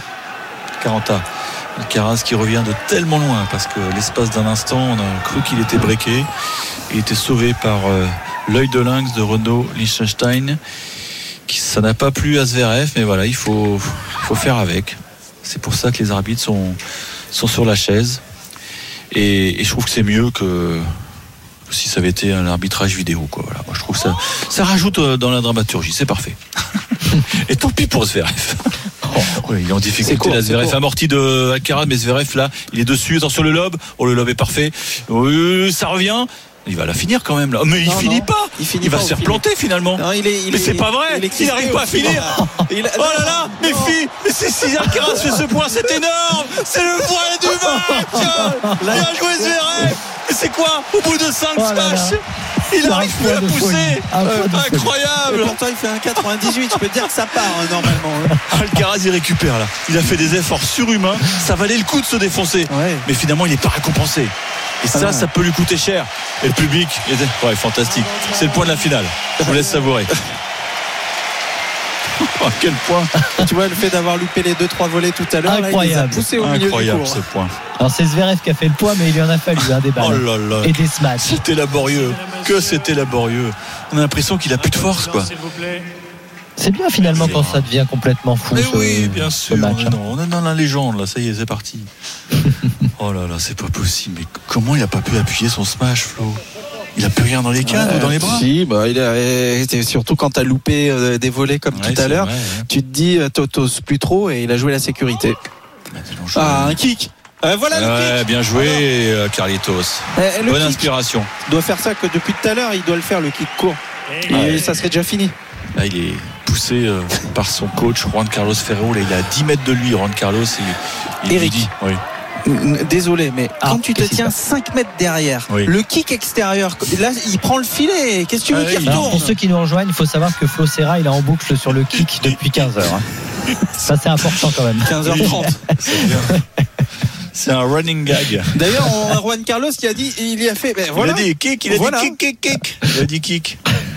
40 ans. Alcaraz qui revient de tellement loin parce que l'espace d'un instant, on a cru qu'il était breaké. Il était sauvé par l'œil de lynx de Renaud Liechtenstein. Ça n'a pas plu à Zverev, mais voilà, il faut faire avec. C'est pour ça que les arbitres sont sur la chaise. Et je trouve que c'est mieux que si ça avait été un arbitrage vidéo, quoi. Voilà, moi je trouve que ça rajoute dans la dramaturgie, c'est parfait. Et tant pis pour Zverev. Il est en difficulté là, Zverev amorti de Alcaraz, mais Zverev là, il est dessus, attention le lob. Le lob est parfait. Ça revient. Il va la finir quand même là. Mais il finit pas. Il va se faire planter finalement. Non, mais c'est pas vrai. Il n'arrive pas à finir. Oh là là, mais si Alcaraz fait ce point, c'est énorme. C'est le point du match. Bien joué Zverev. Mais c'est quoi? Au bout de 5 smash, il n'arrive plus à pousser. Incroyable. Pourtant il fait un 98. Je peux te dire que ça part normalement. Alcaraz il récupère là. Il a fait des efforts surhumains. Ça valait le coup de se défoncer. Mais finalement il n'est pas récompensé. Et ça peut lui coûter cher. Et le public est fantastique. C'est le point de la finale. Je vous laisse savourer. À quel point. Tu vois, le fait d'avoir loupé les 2-3 volets tout à l'heure, là, il les a poussés au milieu du cours. Incroyable ce point. Alors c'est Zverev qui a fait le point, mais il y en a fallu des balles. Oh là là. Et des smash. C'était laborieux. C'était laborieux. On a l'impression qu'il a plus de force, quoi. C'est bien finalement quand ça devient complètement fou. Mais oui, bien sûr. On est dans la légende là. Ça y est, c'est parti. Oh là là, c'est pas possible. Mais comment il a pas pu appuyer son smash, Flo? Il a plus rien dans les cannes ou dans les bras? Si, surtout quand t'as loupé des volets comme tout à l'heure, tu te dis t'oses plus trop et il a joué la sécurité. Un kick. Voilà le kick. Bien joué, Carlitos. Bonne inspiration. Il doit faire ça que depuis tout à l'heure, il doit le faire, le kick court. Et ça serait déjà fini. Là, il est poussé par son coach Juan Carlos Ferrero. Là, il est à 10 mètres de lui, Juan Carlos. Eric. Désolé, mais quand tu te tiens 5 mètres derrière, le kick extérieur, là il prend le filet. Qu'est-ce que tu veux qu'il retourne? Pour ceux qui nous rejoignent, il faut savoir que Flo Serra il est en boucle sur le kick depuis 15h. Ça c'est important quand même. 15h30. C'est un running gag. D'ailleurs, Juan Carlos qui a dit, il y a fait. Il a dit kick, il a dit kick. Il a dit kick.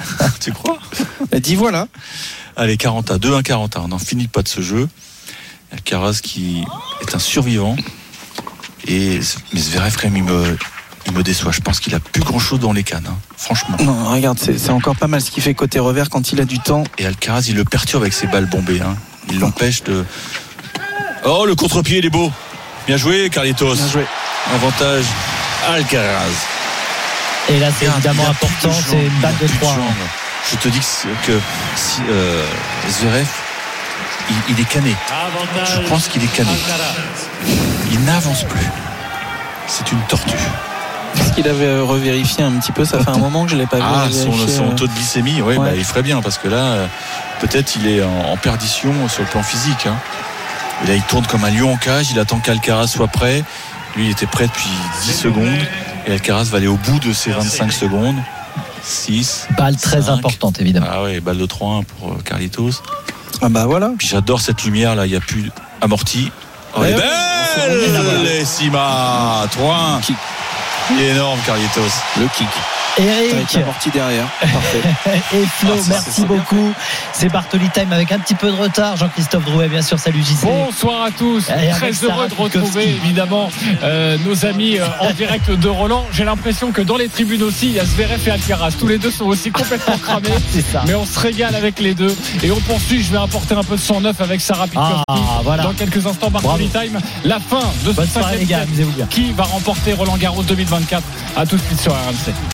Tu crois? Dis voilà. Allez, 40 à 2-1 40. On n'en finit pas de ce jeu. Alcaraz qui est un survivant. Mais Zverev, quand même, il me déçoit. Je pense qu'il a plus grand chose dans les cannes, hein. Franchement. Non, regarde, c'est encore pas mal ce qu'il fait côté revers quand il a du temps. Et Alcaraz, il le perturbe avec ses balles bombées, hein. Il l'empêche de. Oh, le contre-pied, il est beau. Bien joué, Carlitos. Bien joué. Avantage Alcaraz. Et là, c'est évidemment important, c'est une balle de 3. Je te dis que si Zverev, il est cané. Je pense qu'il est cané. Il n'avance plus. C'est une tortue. Est-ce qu'il avait revérifié un petit peu? Ça fait un moment que je ne l'ai pas vu. Son taux de glycémie, ouais. Bah, il ferait bien parce que là, peut-être il est en perdition sur le plan physique, hein. Et là, il tourne comme un lion en cage. Il attend qu'Alcaraz soit prêt. Lui, il était prêt depuis 10 secondes. Et Alcaraz va aller au bout de ses 25 secondes. 6. Balle très importante, évidemment. Ah ouais, balle de 3-1 pour Carlitos. Ah bah voilà. Puis j'adore cette lumière là, il n'y a plus amorti. Oh, elle est belle, les Sima. 3-1. Il est énorme, Carlitos. Le kick. Eric amorti derrière. Parfait. Et Flo, merci beaucoup. C'est Bartoli Time avec un petit peu de retard. Jean-Christophe Drouet, bien sûr. Salut JC. Bonsoir à tous. Très heureux de retrouver évidemment nos amis en direct de Roland. J'ai l'impression que dans les tribunes aussi, il y a Zverev et Alcaraz. Tous les deux sont aussi complètement cramés. C'est ça. Mais on se régale avec les deux. Et on poursuit. Je vais apporter un peu de 109 avec Sarah Pitkowski. Voilà. Dans quelques instants, Bartoli Time. La fin de ce 5e set. Qui va remporter Roland Garros 2024? À tout de suite sur RMC.